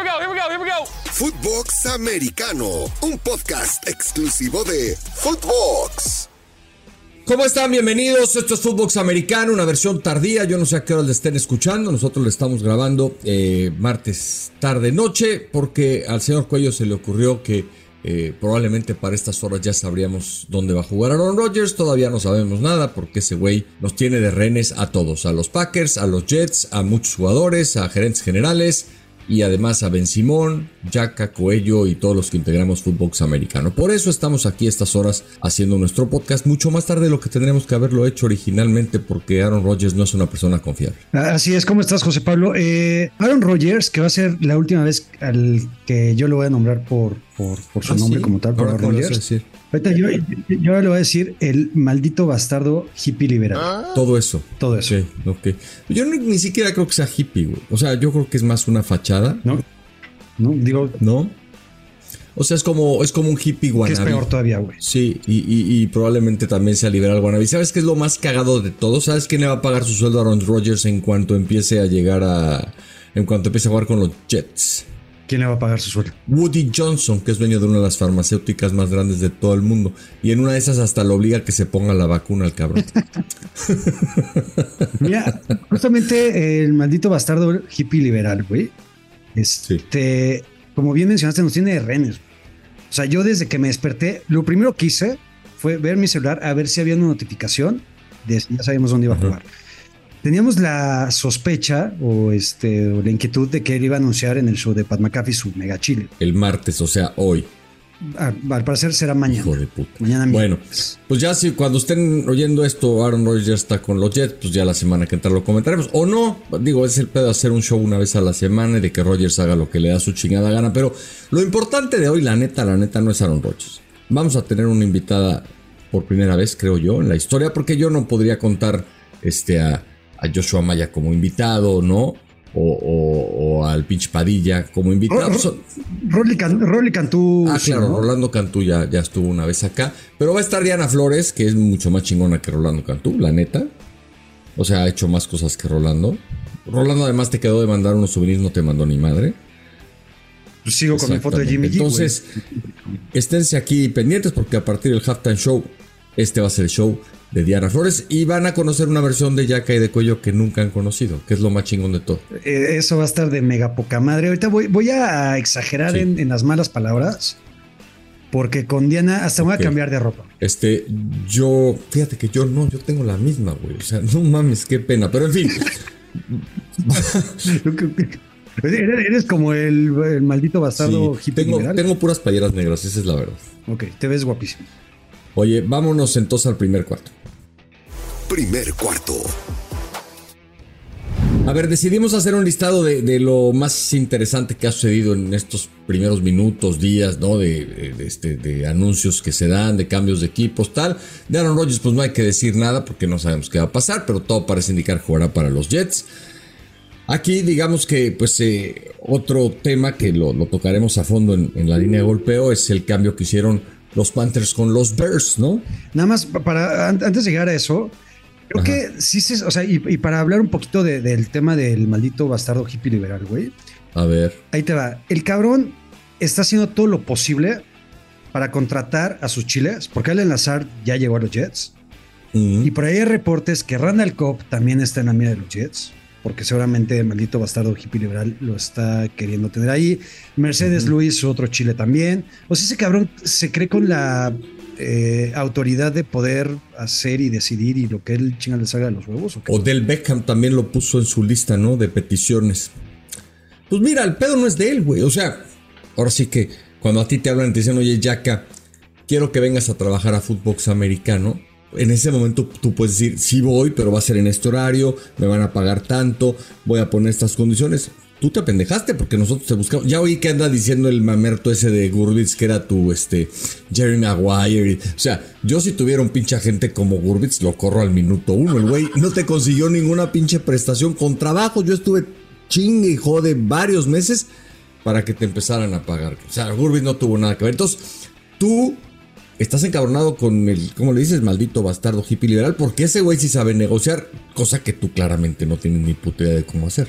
Footbox Americano, un podcast exclusivo de Footbox. ¿Cómo están? Bienvenidos. Esto es Footbox Americano, una versión tardía. Yo no sé a qué hora le estén escuchando. Nosotros le estamos grabando martes tarde-noche porque al señor Cuello se le ocurrió que probablemente para estas horas ya sabríamos dónde va a jugar Aaron Rodgers. Todavía no sabemos nada porque ese güey nos tiene de rehenes a todos. A los Packers, a los Jets, a muchos jugadores, a gerentes generales y además a Ben Simón, Yaka, Coello y todos los que integramos Footbox Americano. Por eso estamos aquí a estas horas haciendo nuestro podcast mucho más tarde de lo que tendríamos que haberlo hecho originalmente porque Aaron Rodgers no es una persona confiable. Así es. ¿Cómo estás, José Pablo? Aaron Rodgers, que va a ser la última vez al que yo lo voy a nombrar por su nombre, ¿sí? Como tal, por Aaron Rodgers. Ahorita yo le voy a decir el maldito bastardo hippie liberal. Todo eso. Sí, okay. Yo ni siquiera creo que sea hippie, güey. O sea, yo creo que es más una fachada. No, digo... ¿No? O sea, es como un hippie wannabe. Que es peor todavía, güey. Sí, y probablemente también sea liberal wannabe. ¿Sabes qué es lo más cagado de todo? ¿Sabes quién le va a pagar su sueldo a Aaron Rodgers en cuanto empiece a jugar con los Jets? ¿Quién le va a pagar su sueldo? Woody Johnson, que es dueño de una de las farmacéuticas más grandes de todo el mundo. Y en una de esas hasta lo obliga a que se ponga la vacuna al cabrón. Mira, justamente el maldito bastardo hippie liberal, güey. Sí. Como bien mencionaste, nos tiene de rehenes. O sea, yo desde que me desperté, lo primero que hice fue ver mi celular a ver si había una notificación de si ya sabíamos dónde iba a jugar. Teníamos la sospecha o la inquietud de que él iba a anunciar en el show de Pat McAfee su mega chile. El martes, o sea, hoy. Al parecer será mañana. Hijo de puta. Mañana bueno, pues ya si cuando estén oyendo esto, Aaron Rodgers ya está con los Jets, pues ya la semana que entra lo comentaremos. O no, digo, es el pedo de hacer un show una vez a la semana y de que Rodgers haga lo que le da su chingada gana. Pero lo importante de hoy, la neta no es Aaron Rodgers. Vamos a tener una invitada por primera vez, creo yo, en la historia, porque yo no podría contar a Joshua Maya como invitado, ¿no? O al pinche Padilla como invitado. Rolly Cantú. Claro, ¿no? Rolando Cantú ya estuvo una vez acá. Pero va a estar Diana Flores, que es mucho más chingona que Rolando Cantú, la neta. O sea, ha hecho más cosas que Rolando. Rolando además te quedó de mandar unos souvenirs, no te mandó ni madre. Pues sigo con mi foto de Jimmy G. Entonces, esténse aquí pendientes porque a partir del Halftime Show, va a ser el show de Diana Flores y van a conocer una versión de Yaka y de Cuello que nunca han conocido, que es lo más chingón de todo. Eso va a estar de mega poca madre. Ahorita voy a exagerar en las malas palabras porque con Diana hasta voy a cambiar de ropa. Fíjate que yo tengo la misma, güey. O sea, no mames, qué pena, pero en fin. Eres como el maldito bastardo hippie. Tengo puras playeras negras, esa es la verdad. Ok, te ves guapísimo. Oye, vámonos entonces al primer cuarto. Primer cuarto. A ver, decidimos hacer un listado de lo más interesante que ha sucedido en estos primeros minutos, días, ¿no? De anuncios que se dan, de cambios de equipos, tal. De Aaron Rodgers, pues no hay que decir nada porque no sabemos qué va a pasar, pero todo parece indicar que jugará para los Jets. Aquí, digamos que, pues, otro tema que lo tocaremos a fondo en la línea de golpeo es el cambio que hicieron los Panthers con los Bears, ¿no? Nada más, antes de llegar a eso, creo que sí, o sea, y para hablar un poquito del tema del maldito bastardo hippie liberal, güey. A ver. Ahí te va. El cabrón está haciendo todo lo posible para contratar a sus chiles, porque Allen Lazard ya llegó a los Jets. Y por ahí hay reportes que Randall Cobb también está en la mira de los Jets, porque seguramente el maldito bastardo hippie liberal lo está queriendo tener ahí. Mercedes Lewis, otro chile también. O sea, ese cabrón se cree con la autoridad de poder hacer y decidir y lo que él chinga le salga de los huevos. ¿O Odell Beckham también lo puso en su lista, ¿no? De peticiones. Pues mira, el pedo no es de él, güey. O sea, ahora sí que cuando a ti te hablan y te dicen, oye, Yaka, quiero que vengas a trabajar a Footbox Americano. En ese momento tú puedes decir, sí voy, pero va a ser en este horario, me van a pagar tanto, voy a poner estas condiciones. Tú te apendejaste porque nosotros te buscamos. Ya oí que anda diciendo el mamerto ese de Gurbitz que era tu Jerry Maguire. O sea, yo si tuviera un pinche agente como Gurbitz lo corro al minuto 1. El güey no te consiguió ninguna pinche prestación con trabajo. Yo estuve chingue y jode varios meses para que te empezaran a pagar. O sea, Gurbitz no tuvo nada que ver. Entonces, tú estás encabronado con el, ¿cómo le dices? Maldito bastardo hippie liberal, porque ese güey sí sabe negociar, cosa que tú claramente no tienes ni puta idea de cómo hacer.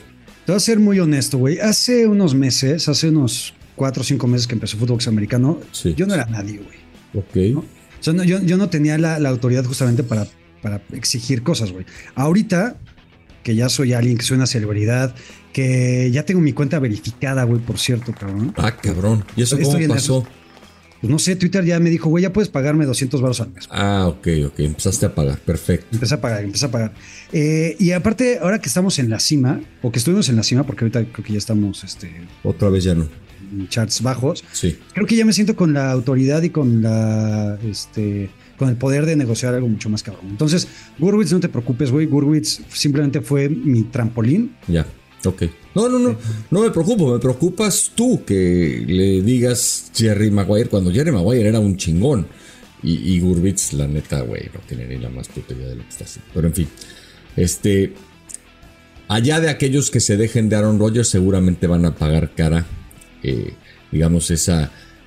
Te voy a ser muy honesto, güey. Hace unos 4 o 5 meses que empezó Fútbol Americano, Sí. yo no era nadie, güey. Ok. ¿No? O sea, yo no tenía la autoridad justamente para exigir cosas, güey. Ahorita, que ya soy alguien, que soy una celebridad, que ya tengo mi cuenta verificada, güey, por cierto, cabrón. Ah, cabrón. ¿Y eso Estoy cómo en pasó? Pues no sé, Twitter ya me dijo, güey, ya puedes pagarme $200 al mes. Ah, ok. Empezaste a pagar. Perfecto. Empecé a pagar. Y aparte, ahora que estamos en la cima, o que estuvimos en la cima, porque ahorita creo que ya estamos Otra vez ya no. en charts bajos, Sí. creo que ya me siento con la autoridad y con con el poder de negociar algo mucho más cabrón. Entonces, Gurwitz, no te preocupes, güey. Gurwitz simplemente fue mi trampolín. Ya. Ok. No me preocupo. Me preocupas tú que le digas Jerry Maguire cuando Jerry Maguire era un chingón. Y Gurwitz, la neta, güey, no tiene ni la más puta idea de lo que está haciendo. Pero en fin. Allá de aquellos que se dejen de Aaron Rodgers, seguramente van a pagar cara. Digamos, esa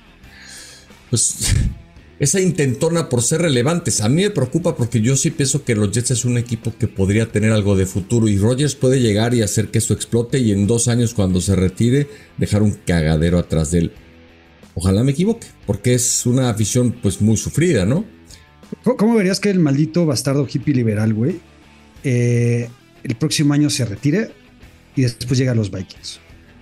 intentona por ser relevantes. A mí me preocupa porque yo sí pienso que los Jets es un equipo que podría tener algo de futuro y Rodgers puede llegar y hacer que esto explote y en 2 años cuando se retire dejar un cagadero atrás de él. Ojalá me equivoque, porque es una afición pues muy sufrida, ¿no? ¿Cómo verías que el maldito bastardo hippie liberal, güey, el próximo año se retire y después llega a los Vikings?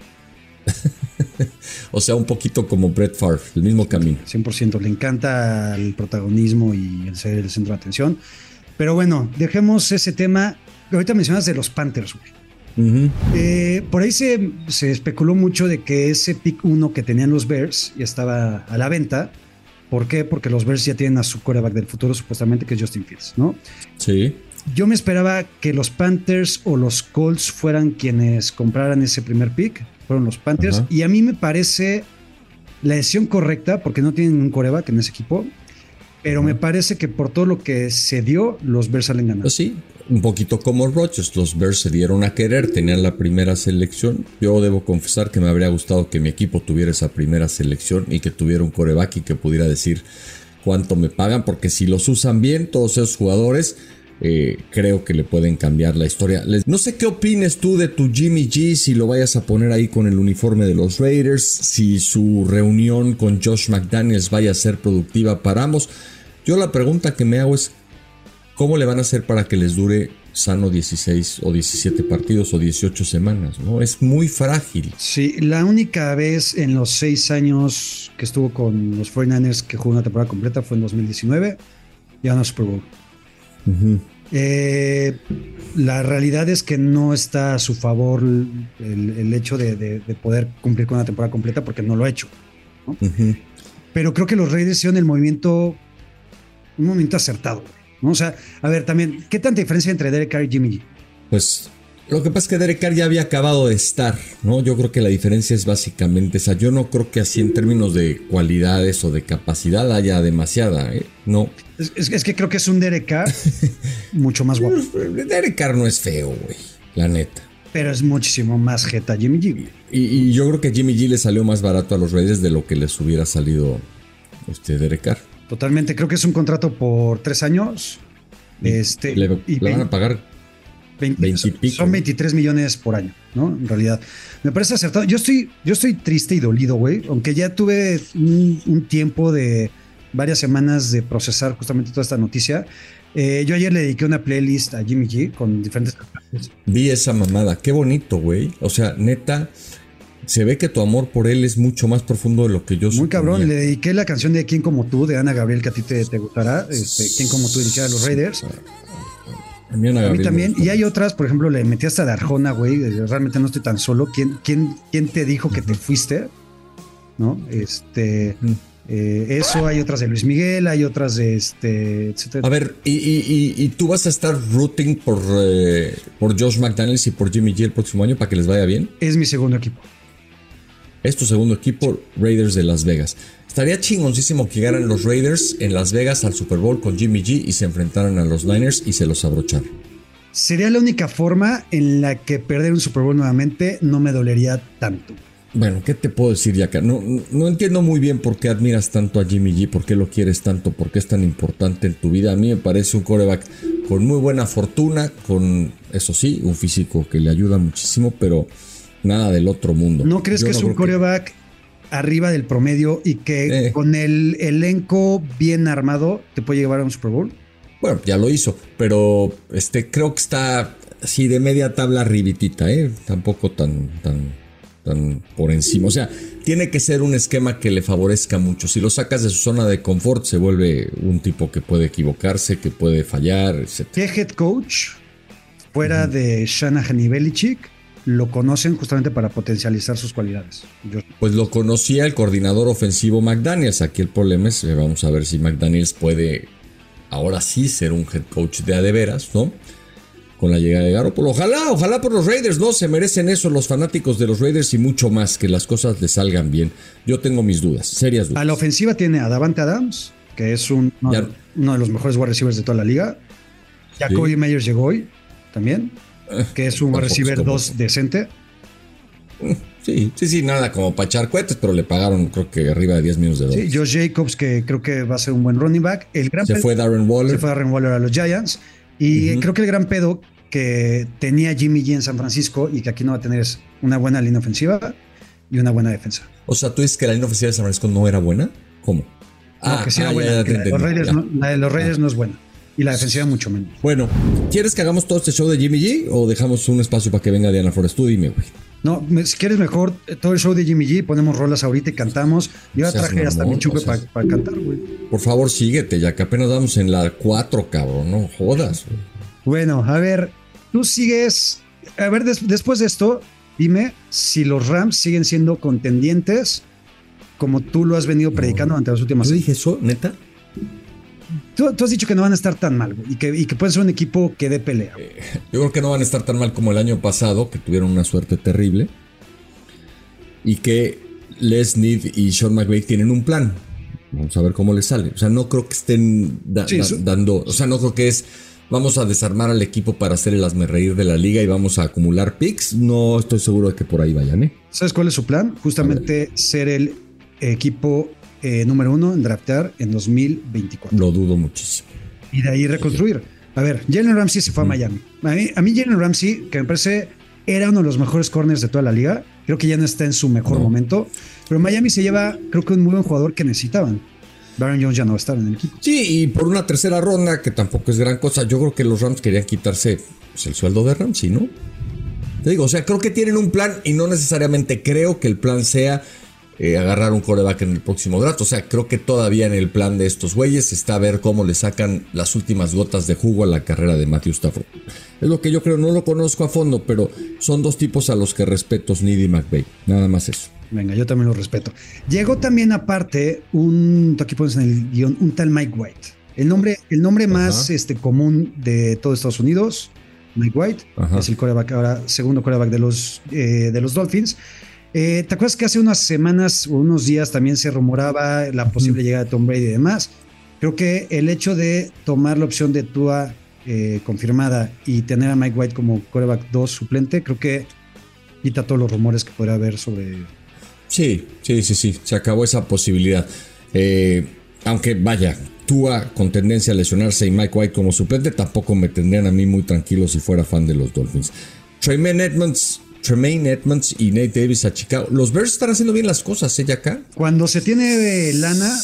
O sea, un poquito como Brett Favre, el mismo camino. 100%, le encanta el protagonismo y el ser el centro de atención. Pero bueno, dejemos ese tema. Ahorita mencionas de los Panthers, güey. Por ahí se especuló mucho de que ese pick 1 que tenían los Bears ya estaba a la venta. ¿Por qué? Porque los Bears ya tienen a su quarterback del futuro, supuestamente, que es Justin Fields, ¿no? Sí. Yo me esperaba que los Panthers o los Colts fueran quienes compraran ese primer pick. Fueron los Panthers. Ajá. Y a mí me parece la decisión correcta porque no tienen un quarterback en ese equipo. Pero me parece que por todo lo que se dio, los Bears salen ganando. Pues sí, un poquito como Rodgers. Los Bears se dieron a querer, tenían la primera selección. Yo debo confesar que me habría gustado que mi equipo tuviera esa primera selección y que tuviera un quarterback y que pudiera decir cuánto me pagan. Porque si los usan bien, todos esos jugadores, creo que le pueden cambiar la historia. No sé qué opines tú de tu Jimmy G, si lo vayas a poner ahí con el uniforme de los Raiders, si su reunión con Josh McDaniels vaya a ser productiva para ambos. Yo la pregunta que me hago es, ¿cómo le van a hacer para que les dure sano 16 o 17 partidos o 18 semanas? ¿No? Es muy frágil. Sí, la única vez en los 6 años que estuvo con los 49ers que jugó una temporada completa fue en 2019 y ganó Super Bowl. La realidad es que no está a su favor el hecho de poder cumplir con una temporada completa porque no lo ha hecho, ¿no? Pero creo que los Raiders hicieron el movimiento, un movimiento acertado, ¿no? O sea, a ver, también, ¿qué tanta diferencia entre Derek Carr y Jimmy G? Pues lo que pasa es que Derek Carr ya había acabado de estar, ¿no? Yo creo que la diferencia es básicamente esa. Yo no creo que así en términos de cualidades o de capacidad haya demasiada, ¿eh? No. Es que creo que es un Derek Carr mucho más guapo. Derek Carr no es feo, güey, la neta. Pero es muchísimo más jeta Jimmy G. Y yo creo que Jimmy G le salió más barato a los Raiders de lo que les hubiera salido Derek Carr. Totalmente, creo que es un contrato por 3 años. Le van a pagar 20 y pico. Son 23 millones por año, ¿no? En realidad, me parece acertado. Yo estoy triste y dolido, güey, aunque ya tuve un tiempo de varias semanas de procesar justamente toda esta noticia. Yo ayer le dediqué una playlist a Jimmy G con diferentes canciones. Vi esa mamada, qué bonito, güey. O sea, neta, se ve que tu amor por él es mucho más profundo de lo que yo suponía. Muy cabrón, le dediqué la canción de ¿Quién como tú? De Ana Gabriel, que a ti te gustará. ¿Quién como tú? Dirigida a los Raiders. A mí también. Y hay otras, por ejemplo, le metí hasta de Arjona, güey. Realmente no estoy tan solo. ¿Quién te dijo que te fuiste? ¿No? Eso, hay otras de Luis Miguel, hay otras de etcétera. A ver, y tú vas a estar rooting por Josh McDaniels y por Jimmy G el próximo año para que les vaya bien. Es mi segundo equipo. Es tu segundo equipo, Raiders de Las Vegas. Estaría chingoncísimo que llegaran los Raiders en Las Vegas al Super Bowl con Jimmy G y se enfrentaran a los Niners y se los abrocharan. Sería la única forma en la que perder un Super Bowl nuevamente no me dolería tanto. Bueno, ¿qué te puedo decir, Yaka? No entiendo muy bien por qué admiras tanto a Jimmy G, por qué lo quieres tanto, por qué es tan importante en tu vida. A mí me parece un quarterback con muy buena fortuna, con, eso sí, un físico que le ayuda muchísimo, pero nada del otro mundo. ¿No crees que es un quarterback arriba del promedio y que con el elenco bien armado te puede llevar a un Super Bowl? Bueno, ya lo hizo, pero creo que está así de media tabla arribitita, tampoco tan por encima. O sea, tiene que ser un esquema que le favorezca mucho. Si lo sacas de su zona de confort, se vuelve un tipo que puede equivocarse, que puede fallar, etc. ¿Qué head coach fuera de Shanahan y Belichick lo conocen justamente para potencializar sus cualidades? Pues lo conocía el coordinador ofensivo McDaniels. Aquí el problema es, vamos a ver si McDaniels puede ahora sí ser un head coach de a de veras, ¿no? Con la llegada de Garoppolo. Ojalá por los Raiders, ¿no? Se merecen eso los fanáticos de los Raiders y mucho más, que las cosas les salgan bien. Yo tengo mis dudas, serias dudas. A la ofensiva tiene a Davante Adams, que es uno de los mejores wide receivers de toda la liga. Jacoby Meyers llegó hoy también, que es un wide receiver 2 decente. Sí, nada como para echar cohetes, pero le pagaron creo que arriba de $10 millones. Sí, Josh Jacobs, que creo que va a ser un buen running back. Se fue Darren Waller a los Giants. Y creo que el gran pedo que tenía Jimmy G en San Francisco y que aquí no va a tener es una buena línea ofensiva y una buena defensa. O sea, ¿tú dices que la línea ofensiva de San Francisco no era buena? ¿Cómo? Que sí era buena. La de los Raiders no es buena. Y la defensiva mucho menos. Bueno, ¿quieres que hagamos todo este show de Jimmy G o dejamos un espacio para que venga Diana Flores? Tú dime, güey. No, si quieres mejor todo el show de Jimmy G, ponemos rolas ahorita y cantamos. Yo traje hasta mi chupe para cantar, güey. Por favor, síguete, ya que apenas vamos en la 4, cabrón, no jodas, güey. Bueno, a ver, tú sigues. A ver, después de esto, dime si los Rams siguen siendo contendientes como tú lo has venido predicando durante las últimas semanas. ¿Yo dije eso, neta? Tú has dicho que no van a estar tan mal, güey, y que pueden ser un equipo que dé pelea. Yo creo que no van a estar tan mal como el año pasado, que tuvieron una suerte terrible. Y que Les Snead y Sean McVay tienen un plan. Vamos a ver cómo les sale. O sea, no creo que estén dando... O sea, no creo que es... Vamos a desarmar al equipo para hacer el hazmerreír de la liga y vamos a acumular picks. No estoy seguro de que por ahí vayan, ¿Sabes cuál es su plan? Justamente ser el equipo número 1 en draftear en 2024. Lo dudo muchísimo. Y de ahí reconstruir. A ver, Jalen Ramsey se fue a Miami. A mí Jalen Ramsey, que me parece era uno de los mejores corners de toda la liga, creo que ya no está en su mejor momento, pero Miami se lleva, creo que un muy buen jugador que necesitaban. Baron Jones ya no va a estar en el equipo. Sí, y por una tercera ronda, que tampoco es gran cosa, yo creo que los Rams querían quitarse pues, el sueldo de Ramsey, ¿no? Te digo, o sea, creo que tienen un plan y no necesariamente creo que el plan sea agarrar un quarterback en el próximo draft. O sea, creo que todavía en el plan de estos güeyes está a ver cómo le sacan las últimas gotas de jugo a la carrera de Matthew Stafford. Es lo que yo creo, no lo conozco a fondo, pero son dos tipos a los que respeto, Snead y McVay. Nada más eso. Venga, yo también lo respeto. Llegó también aparte aquí pones en el guión, un tal Mike White. El nombre más común de todo Estados Unidos, Mike White, es el quarterback ahora, segundo quarterback de los Dolphins. ¿Te acuerdas que hace unas semanas o unos días también se rumoraba la posible llegada de Tom Brady y demás? Creo que el hecho de tomar la opción de Tua confirmada y tener a Mike White como quarterback 2 suplente, creo que quita todos los rumores que podría haber sobre... Sí, se acabó esa posibilidad. Aunque vaya, Tua con tendencia a lesionarse y Mike White como suplente tampoco me tendrían a mí muy tranquilo si fuera fan de los Dolphins. Tremaine Edmonds y Nate Davis a Chicago. Los Bears están haciendo bien las cosas, ya acá. Cuando se tiene lana,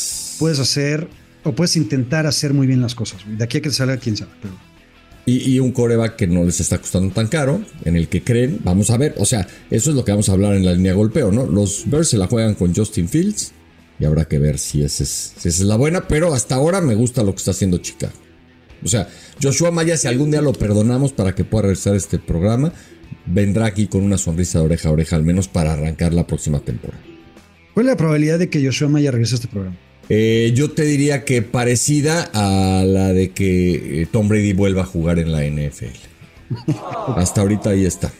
puedes intentar hacer muy bien las cosas. De aquí a que salga, quién sabe. Pero... Y un quarterback que no les está costando tan caro, en el que creen, vamos a ver, o sea, eso es lo que vamos a hablar en la línea golpeo, ¿no? Los Bears se la juegan con Justin Fields y habrá que ver si esa es la buena, pero hasta ahora me gusta lo que está haciendo Chicago. O sea, Joshua Maya, si algún día lo perdonamos para que pueda regresar a este programa, vendrá aquí con una sonrisa de oreja a oreja, al menos para arrancar la próxima temporada. ¿Cuál es la probabilidad de que Joshua Maya regrese a este programa? Yo te diría que parecida a la de que Tom Brady vuelva a jugar en la NFL. Hasta ahorita ahí está.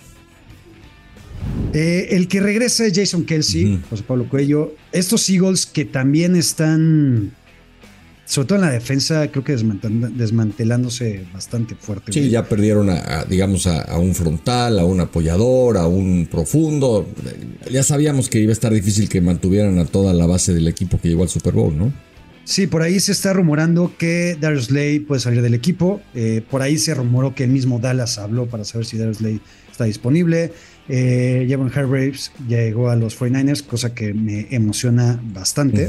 El que regresa es Jason Kelce, José Pablo Cuello. Estos Eagles que también están, sobre todo en la defensa, creo que desmantelándose bastante fuerte. Sí, ya perdieron a un frontal, a un apoyador, a un profundo. Ya sabíamos que iba a estar difícil que mantuvieran a toda la base del equipo que llegó al Super Bowl, ¿no? Sí, por ahí se está rumorando que Darius Slay puede salir del equipo. Por ahí se rumoró que el mismo Dallas habló para saber si Darius Slay está disponible. Javon Hargraves llegó a los 49ers, cosa que me emociona bastante.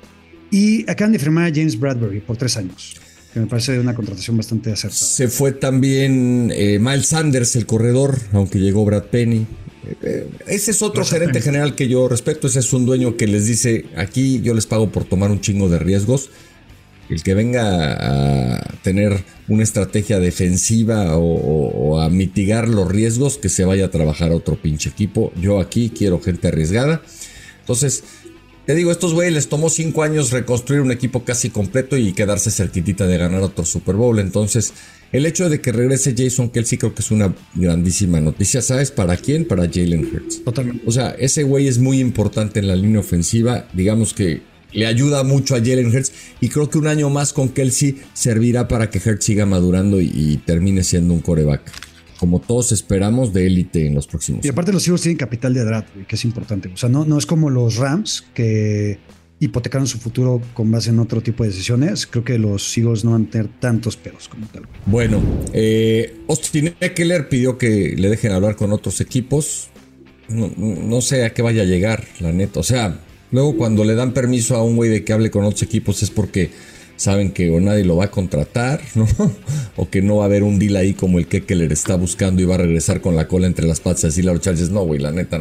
Y acaban de firmar a James Bradbury por 3 años, que me parece una contratación bastante acertada. Se fue también Miles Sanders, el corredor, aunque llegó Brad Penny. Ese es otro gerente general que yo respeto. Ese es un dueño que les dice: aquí yo les pago por tomar un chingo de riesgos. El que venga a tener una estrategia defensiva o a mitigar los riesgos, que se vaya a trabajar a otro pinche equipo. Yo aquí quiero gente arriesgada. Entonces, te digo, estos güeyes les tomó 5 años reconstruir un equipo casi completo y quedarse cerquitita de ganar otro Super Bowl. Entonces, el hecho de que regrese Jason Kelce creo que es una grandísima noticia. ¿Sabes para quién? Para Jalen Hurts. Totalmente. O sea, ese güey es muy importante en la línea ofensiva. Digamos que le ayuda mucho a Jalen Hurts. Y creo que un año más con Kelce servirá para que Hurts siga madurando y termine siendo un quarterback, como todos esperamos, de élite en los próximos años. Y aparte los Eagles tienen capital de draft, que es importante. O sea, no es como los Rams que hipotecaron su futuro con base en otro tipo de decisiones. Creo que los Eagles no van a tener tantos pedos como tal. Bueno, Austin Ekeler pidió que le dejen hablar con otros equipos. No sé a qué vaya a llegar, la neta. O sea, luego cuando le dan permiso a un güey de que hable con otros equipos es porque saben que o nadie lo va a contratar, ¿no? O que no va a haber un deal ahí como el que Ekeler está buscando y va a regresar con la cola entre las patas y decirle a los Chargers: no, güey, la neta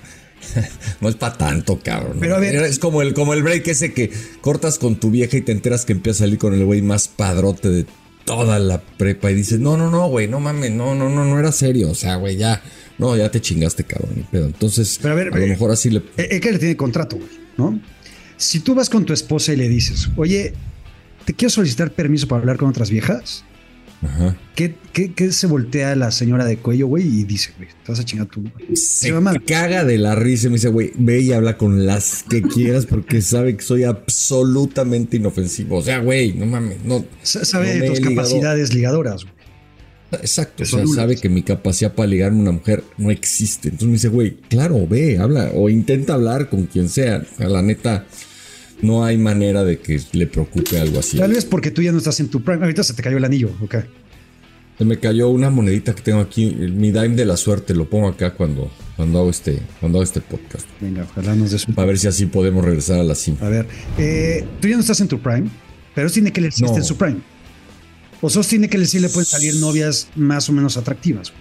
no es para tanto, cabrón. Pero a ver, es como el break ese que cortas con tu vieja y te enteras que empieza a salir con el güey más padrote de toda la prepa y dices: no, güey, no mames, no era serio. O sea, güey, ya te chingaste, cabrón, ni pedo. Entonces, pero a lo mejor así le... Ekeler tiene contrato, güey, ¿no? Si tú vas con tu esposa y le dices: oye, te quiero solicitar permiso para hablar con otras viejas. Ajá. ¿Qué se voltea la señora de cuello, güey? Y dice: güey, te vas a chingar tú. Se caga de la risa y me dice: güey, ve y habla con las que quieras porque sabe que soy absolutamente inofensivo. O sea, güey, no mames, no. Sabe de tus capacidades ligadoras, güey. Exacto, o sea, sabe que mi capacidad para ligarme a una mujer no existe. Entonces me dice: güey, claro, ve, habla o intenta hablar con quien sea. O sea, la neta, no hay manera de que le preocupe algo así. Tal vez porque tú ya no estás en tu prime. Ahorita se te cayó el anillo, ok. Se me cayó una monedita que tengo aquí, mi dime de la suerte. Lo pongo acá cuando hago este podcast. Venga, ojalá nos des un... Para ver si así podemos regresar a la cima. A ver, tú ya no estás en tu prime, pero tiene que decir en su prime. O tiene que decir le pueden salir novias más o menos atractivas.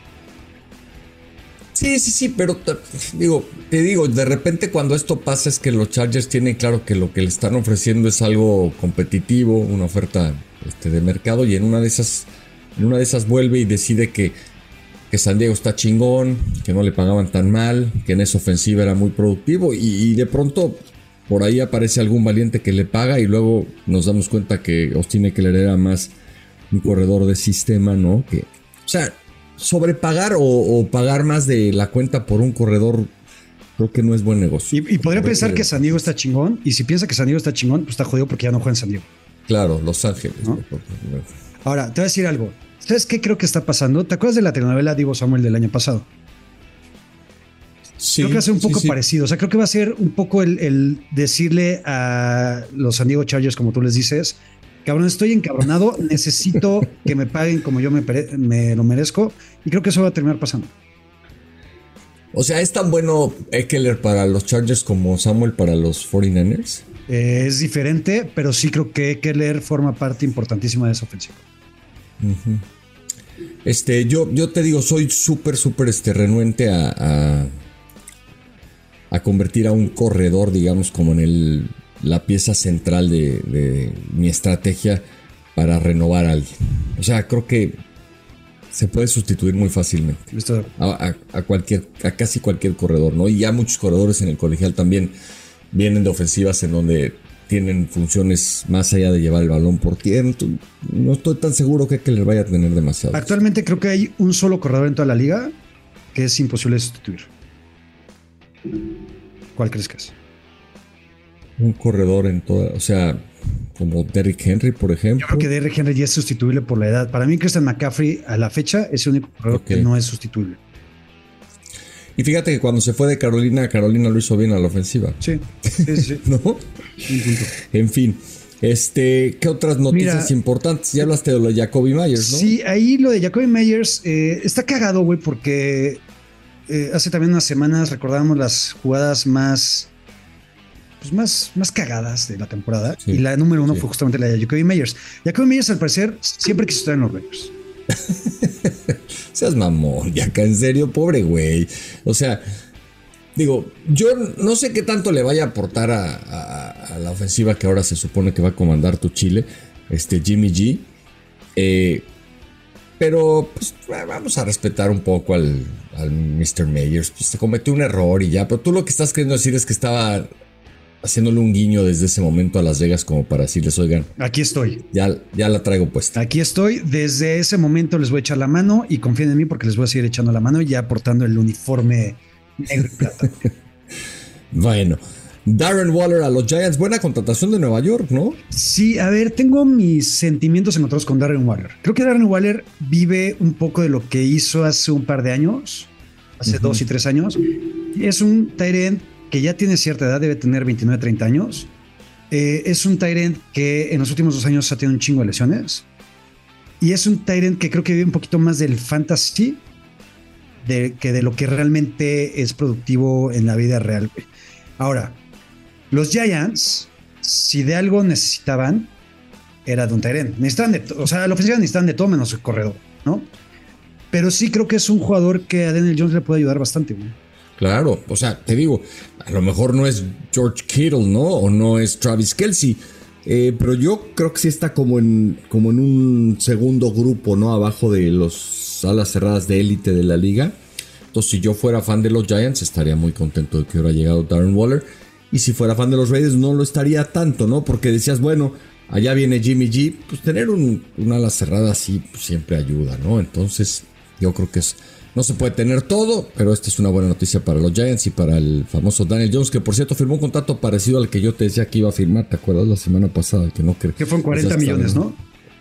Sí, pero te digo, de repente cuando esto pasa es que los Chargers tienen claro que lo que le están ofreciendo es algo competitivo, una oferta de mercado, y en una de esas vuelve y decide que San Diego está chingón, que no le pagaban tan mal, que en esa ofensiva era muy productivo, y de pronto por ahí aparece algún valiente que le paga y luego nos damos cuenta que Austin Ekeler era más un corredor de sistema, ¿no? Que, o sea, sobrepagar o pagar más de la cuenta por un corredor creo que no es buen negocio. Y podría pensar que San Diego está chingón, y si piensa que San Diego está chingón, pues está jodido porque ya no juega en San Diego. Claro, Los Ángeles, ¿no? Ahora, te voy a decir algo. ¿Sabes qué creo que está pasando? ¿Te acuerdas de la telenovela Divo Samuel del año pasado? Sí, creo que va a ser un poco parecido. O sea, creo que va a ser un poco el decirle a los San Diego Chargers, como tú les dices: cabrón, estoy encabronado, necesito que me paguen como yo me lo merezco. Y creo que eso va a terminar pasando. O sea, ¿es tan bueno Ekeler para los Chargers como Samuel para los 49ers? Es diferente, pero sí creo que Ekeler forma parte importantísima de esa ofensiva. Uh-huh. Yo te digo, soy súper renuente a convertir a un corredor, digamos, como en la pieza central de mi estrategia para renovar a alguien. O sea, creo que se puede sustituir muy fácilmente a casi cualquier corredor, ¿no? Y ya muchos corredores en el colegial también vienen de ofensivas en donde tienen funciones más allá de llevar el balón por tierra. No estoy tan seguro que les vaya a tener demasiado. Actualmente creo que hay un solo corredor en toda la liga que es imposible de sustituir. ¿Cuál crees que es? Un corredor en toda, o sea, como Derrick Henry, por ejemplo. Yo creo que Derrick Henry ya es sustituible por la edad. Para mí, Christian McCaffrey a la fecha es el único corredor que no es sustituible. Y fíjate que cuando se fue de Carolina lo hizo bien a la ofensiva. Sí. ¿No? En fin. ¿Qué otras noticias importantes? Ya hablaste de lo de Jacoby Myers, ¿no? Sí, ahí lo de Jacoby Myers está cagado, güey, porque hace también unas semanas recordábamos las jugadas más cagadas de la temporada. Sí, y la número 1 fue justamente la de Jacoby Myers. Jacoby Myers, al parecer, siempre quiso estar en los Raiders. Seas mamón, Yaka, en serio, pobre güey. O sea, digo, yo no sé qué tanto le vaya a aportar a la ofensiva que ahora se supone que va a comandar tu Chile, Jimmy G. Pero pues vamos a respetar un poco al Mr. Myers. Pues se cometió un error y ya. Pero tú lo que estás queriendo decir es que estaba haciéndole un guiño desde ese momento a Las Vegas como para decirles, oigan, aquí estoy. Ya la traigo puesta. Aquí estoy. Desde ese momento les voy a echar la mano y confíen en mí porque les voy a seguir echando la mano y ya portando el uniforme negro y plata. Bueno, Darren Waller a los Giants, buena contratación de Nueva York, ¿no? Sí, a ver, tengo mis sentimientos encontrados con Darren Waller. Creo que Darren Waller vive un poco de lo que hizo hace un par de años, hace 2 y 3 años. Es un tight end que ya tiene cierta edad, debe tener 29, 30 años. Es un tight end que en los últimos 2 años ha tenido un chingo de lesiones. Y es un tight end que creo que vive un poquito más del fantasy que de lo que realmente es productivo en la vida real. Ahora, los Giants, si de algo necesitaban, era de un tight end. O sea, la ofensiva necesitan de todo menos el corredor, ¿no? Pero sí creo que es un jugador que a Daniel Jones le puede ayudar bastante, güey. Claro, o sea, te digo, a lo mejor no es George Kittle, ¿no? O no es Travis Kelce, pero yo creo que sí está como en un segundo grupo, ¿no? Abajo de los alas cerradas de élite de la liga. Entonces, si yo fuera fan de los Giants, estaría muy contento de que hubiera llegado Darren Waller. Y si fuera fan de los Raiders, no lo estaría tanto, ¿no? Porque decías, bueno, allá viene Jimmy G, pues tener un ala cerrada así pues, siempre ayuda, ¿no? Entonces, yo creo que no se puede tener todo, pero esta es una buena noticia para los Giants y para el famoso Daniel Jones, que por cierto firmó un contrato parecido al que yo te decía que iba a firmar, ¿te acuerdas la semana pasada? Que no creo. Que fueron 40 millones, ¿no?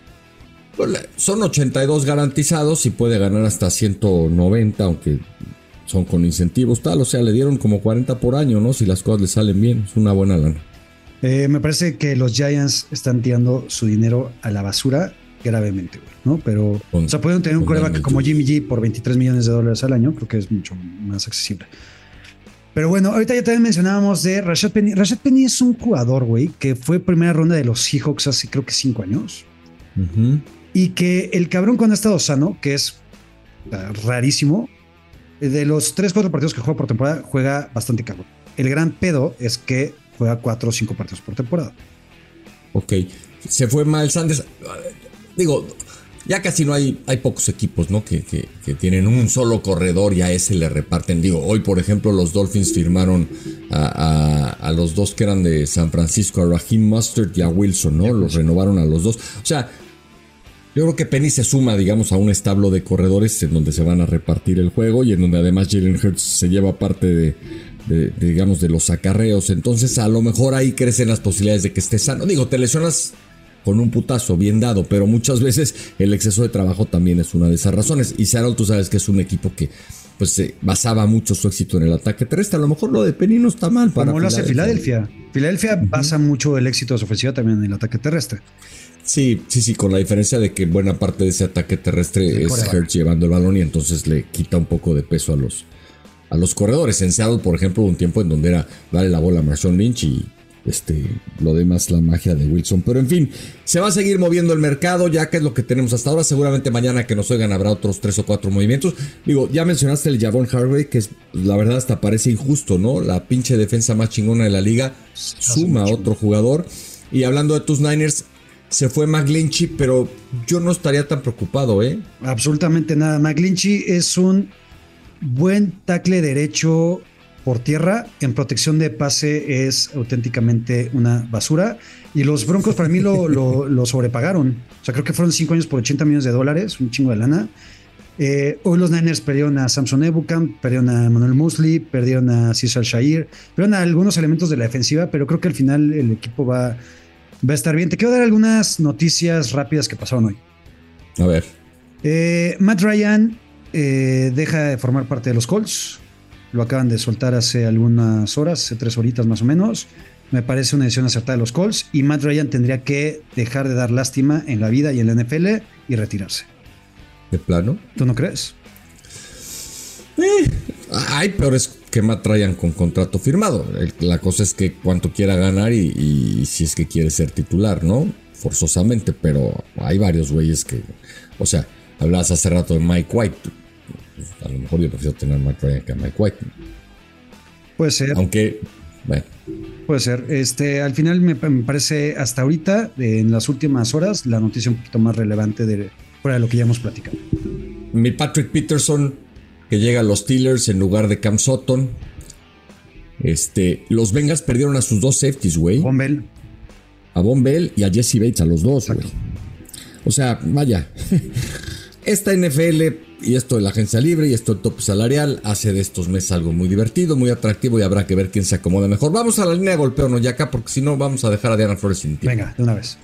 Pues, son 82 garantizados y puede ganar hasta 190, aunque son con incentivos, tal. O sea, le dieron como 40 por año, ¿no? Si las cosas le salen bien, es una buena lana. Me parece que los Giants están tirando su dinero a la basura gravemente, ¿no? Pero, o sea, pueden tener un quarterback como Jimmy G por $23 millones al año, creo que es mucho más accesible. Pero bueno, ahorita ya también mencionábamos de Rashad Penny. Rashad Penny es un jugador, güey, que fue primera ronda de los Seahawks hace creo que 5 años. Y que el cabrón cuando ha estado sano, que es rarísimo, de los 3-4 partidos que juega por temporada, juega bastante cabrón. El gran pedo es que juega 4 o 5 partidos por temporada. Ok, se fue Miles Sanders. Digo, ya casi no hay pocos equipos, ¿no? Que tienen un solo corredor y a ese le reparten. Digo, hoy por ejemplo los Dolphins firmaron a los dos que eran de San Francisco, a Raheem Mostert y a Wilson, ¿no? Los renovaron a los dos. O sea, yo creo que Penny se suma, digamos, a un establo de corredores en donde se van a repartir el juego y en donde además Jalen Hurts se lleva parte digamos, de los acarreos. Entonces, a lo mejor ahí crecen las posibilidades de que esté sano. Digo, te lesionas con un putazo bien dado, pero muchas veces el exceso de trabajo también es una de esas razones. Y Seattle, tú sabes que es un equipo que pues se basaba mucho su éxito en el ataque terrestre. A lo mejor lo de Penny no está mal para como lo hace Filadelfia. Filadelfia basa mucho el éxito de su ofensiva también en el ataque terrestre. Sí, con la diferencia de que buena parte de ese ataque terrestre es Hurts llevando el balón y entonces le quita un poco de peso a los corredores. En Seattle, por ejemplo, hubo un tiempo en donde era darle la bola a Marshawn Lynch y lo demás la magia de Wilson. Pero en fin, se va a seguir moviendo el mercado, ya que es lo que tenemos hasta ahora. Seguramente mañana que nos oigan habrá otros 3 o 4 movimientos. Digo, ya mencionaste el Javon Hargrave, que es, la verdad hasta parece injusto, ¿no? La pinche defensa más chingona de la liga suma a otro jugador. Y hablando de tus Niners, se fue McGlinchey, pero yo no estaría tan preocupado, ¿eh? Absolutamente nada. McGlinchey es un buen tackle derecho por tierra. En protección de pase es auténticamente una basura. Y los Broncos para mí lo sobrepagaron. O sea, creo que fueron 5 años por $80 millones, un chingo de lana. Hoy los Niners perdieron a Samson Ebukam, perdieron a Manuel Mosley, perdieron a Cesar Shire, perdieron a algunos elementos de la defensiva, pero creo que al final el equipo va a estar bien. Te quiero dar algunas noticias rápidas que pasaron hoy. A ver. Matt Ryan deja de formar parte de los Colts. Lo acaban de soltar hace algunas horas, hace 3 horitas más o menos. me parece una decisión acertada de los Colts y Matt Ryan tendría que dejar de dar lástima en la vida y en la NFL y retirarse. ¿De plano? ¿Tú no crees? Hay peores que Matt Ryan con contrato firmado. La cosa es que cuánto quiera ganar y si es que quiere ser titular, ¿no? Forzosamente, pero hay varios güeyes que... O sea, hablabas hace rato de Mike White. A lo mejor yo prefiero tener a Matt Ryan que a Mike White. Puede ser. Aunque, bueno. Puede ser. Al final me parece hasta ahorita, en las últimas horas, la noticia un poquito más relevante fuera de lo que ya hemos platicado. Mi Patrick Peterson, que llega a los Steelers en lugar de Cam Sutton. Los Bengals perdieron a sus dos safeties, güey. A Von Bell y a Jesse Bates, a los dos, güey. O sea, vaya. Esta NFL y esto de la agencia libre y esto del tope salarial hace de estos meses algo muy divertido, muy atractivo y habrá que ver quién se acomoda mejor. Vamos a la línea de golpeo, no, Yaka, porque si no vamos a dejar a Diana Flores sin tiempo. Venga, de una vez.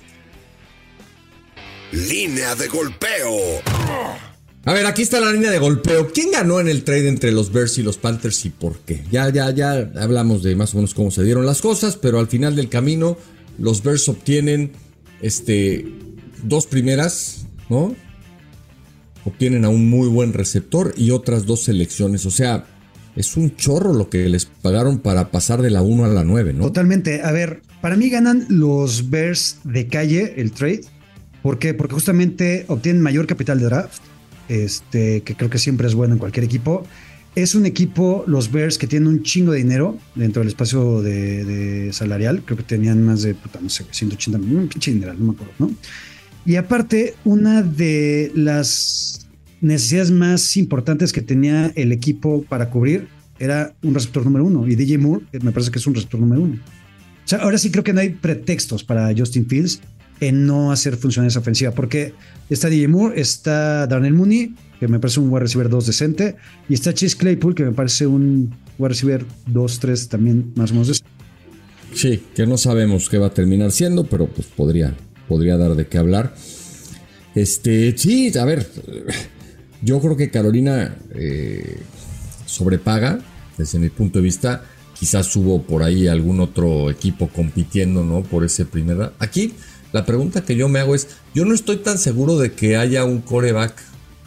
Línea de golpeo. A ver, aquí está la línea de golpeo. ¿Quién ganó en el trade entre los Bears y los Panthers y por qué? Ya hablamos de más o menos cómo se dieron las cosas, pero al final del camino los Bears obtienen dos primeras, ¿no? Obtienen a un muy buen receptor y otras dos selecciones. O sea, es un chorro lo que les pagaron para pasar de la 1 a la 9, ¿no? Totalmente. A ver, para mí ganan los Bears de calle el trade. ¿Por qué? Porque justamente obtienen mayor capital de draft, que creo que siempre es bueno en cualquier equipo. Es un equipo, los Bears, que tienen un chingo de dinero dentro del espacio de salarial. Creo que tenían más de, no sé, 180 millones, un pinche dinero, no me acuerdo, ¿no? Y aparte, una de las necesidades más importantes que tenía el equipo para cubrir era un receptor número 1. Y DJ Moore, me parece que es un receptor número 1. O sea, ahora sí creo que no hay pretextos para Justin Fields en no hacer funcionar esa ofensiva, porque está DJ Moore, está Darnell Mooney, que me parece un wide receiver 2 decente, y está Chase Claypool, que me parece un wide receiver 2-3 también más o menos decente. Sí, que no sabemos qué va a terminar siendo, pero pues podría dar de qué hablar. Sí, a ver, yo creo que Carolina sobrepaga, desde mi punto de vista. Quizás hubo por ahí algún otro equipo compitiendo, ¿no? Por ese primer... Aquí la pregunta que yo me hago es, yo no estoy tan seguro de que haya un quarterback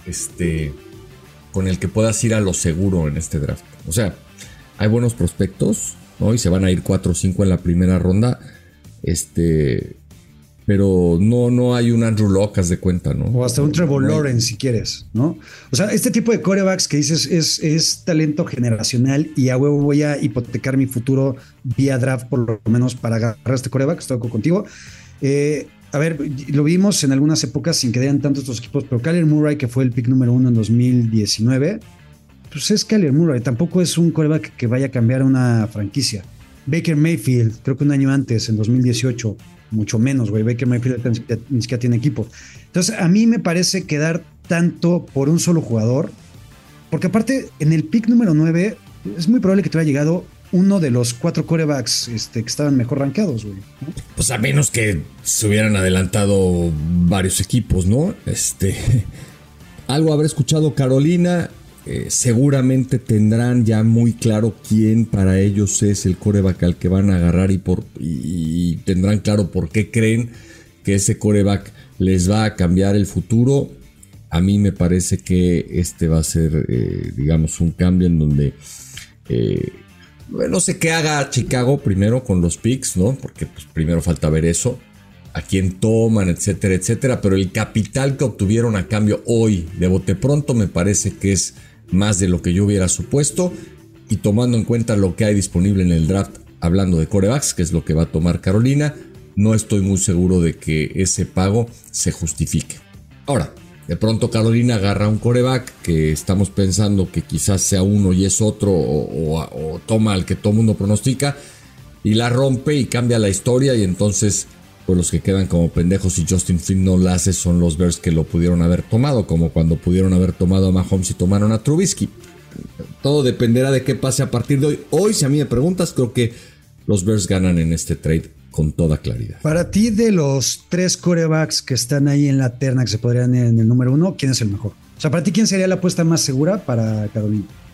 con el que puedas ir a lo seguro en este draft. O sea, hay buenos prospectos, ¿no? Y se van a ir 4 o 5 en la primera ronda. Pero no hay un Andrew Luck, haz de cuenta, ¿no? O hasta un Trevor Lawrence, si quieres, ¿no? O sea, este tipo de quarterbacks que dices es talento generacional y a huevo voy a hipotecar mi futuro vía draft, por lo menos para agarrar este quarterback, estoy contigo. A ver, lo vimos en algunas épocas sin que dieran tanto estos equipos, pero Kyler Murray, que fue el pick número 1 en 2019, pues es Kyler Murray, tampoco es un quarterback que vaya a cambiar una franquicia. Baker Mayfield, creo que un año antes, en 2018, mucho menos, güey. Baker Mayfield ni siquiera tiene equipo. Entonces, a mí me parece que dar tanto por un solo jugador, porque aparte, en el pick número 9, es muy probable que te haya llegado uno de los 4 quarterbacks que estaban mejor rankeados, güey, ¿no? Pues a menos que se hubieran adelantado varios equipos, ¿no? Algo habrá escuchado Carolina. Seguramente tendrán ya muy claro quién para ellos es el quarterback al que van a agarrar y tendrán claro por qué creen que ese quarterback les va a cambiar el futuro. A mí me parece que va a ser, digamos, un cambio en donde no sé qué haga Chicago primero con los picks, ¿no? Porque pues, primero falta ver eso, a quién toman, etcétera, etcétera. Pero el capital que obtuvieron a cambio hoy de bote pronto me parece que es más de lo que yo hubiera supuesto, y tomando en cuenta lo que hay disponible en el draft, hablando de quarterbacks, que es lo que va a tomar Carolina, no estoy muy seguro de que ese pago se justifique. Ahora, de pronto Carolina agarra un quarterback que estamos pensando que quizás sea uno y es otro, o toma al que todo el mundo pronostica y la rompe y cambia la historia, y entonces pues los que quedan como pendejos y Justin Fields no la hace son los Bears, que lo pudieron haber tomado, como cuando pudieron haber tomado a Mahomes y tomaron a Trubisky. Todo dependerá de qué pase a partir de hoy. Hoy, si a mí me preguntas, creo que los Bears ganan en este trade con toda claridad. Para ti, de los 3 quarterbacks que están ahí en la terna, que se podrían ir en el número 1, ¿quién es el mejor? O sea, para ti, ¿quién sería la apuesta más segura para Carolina?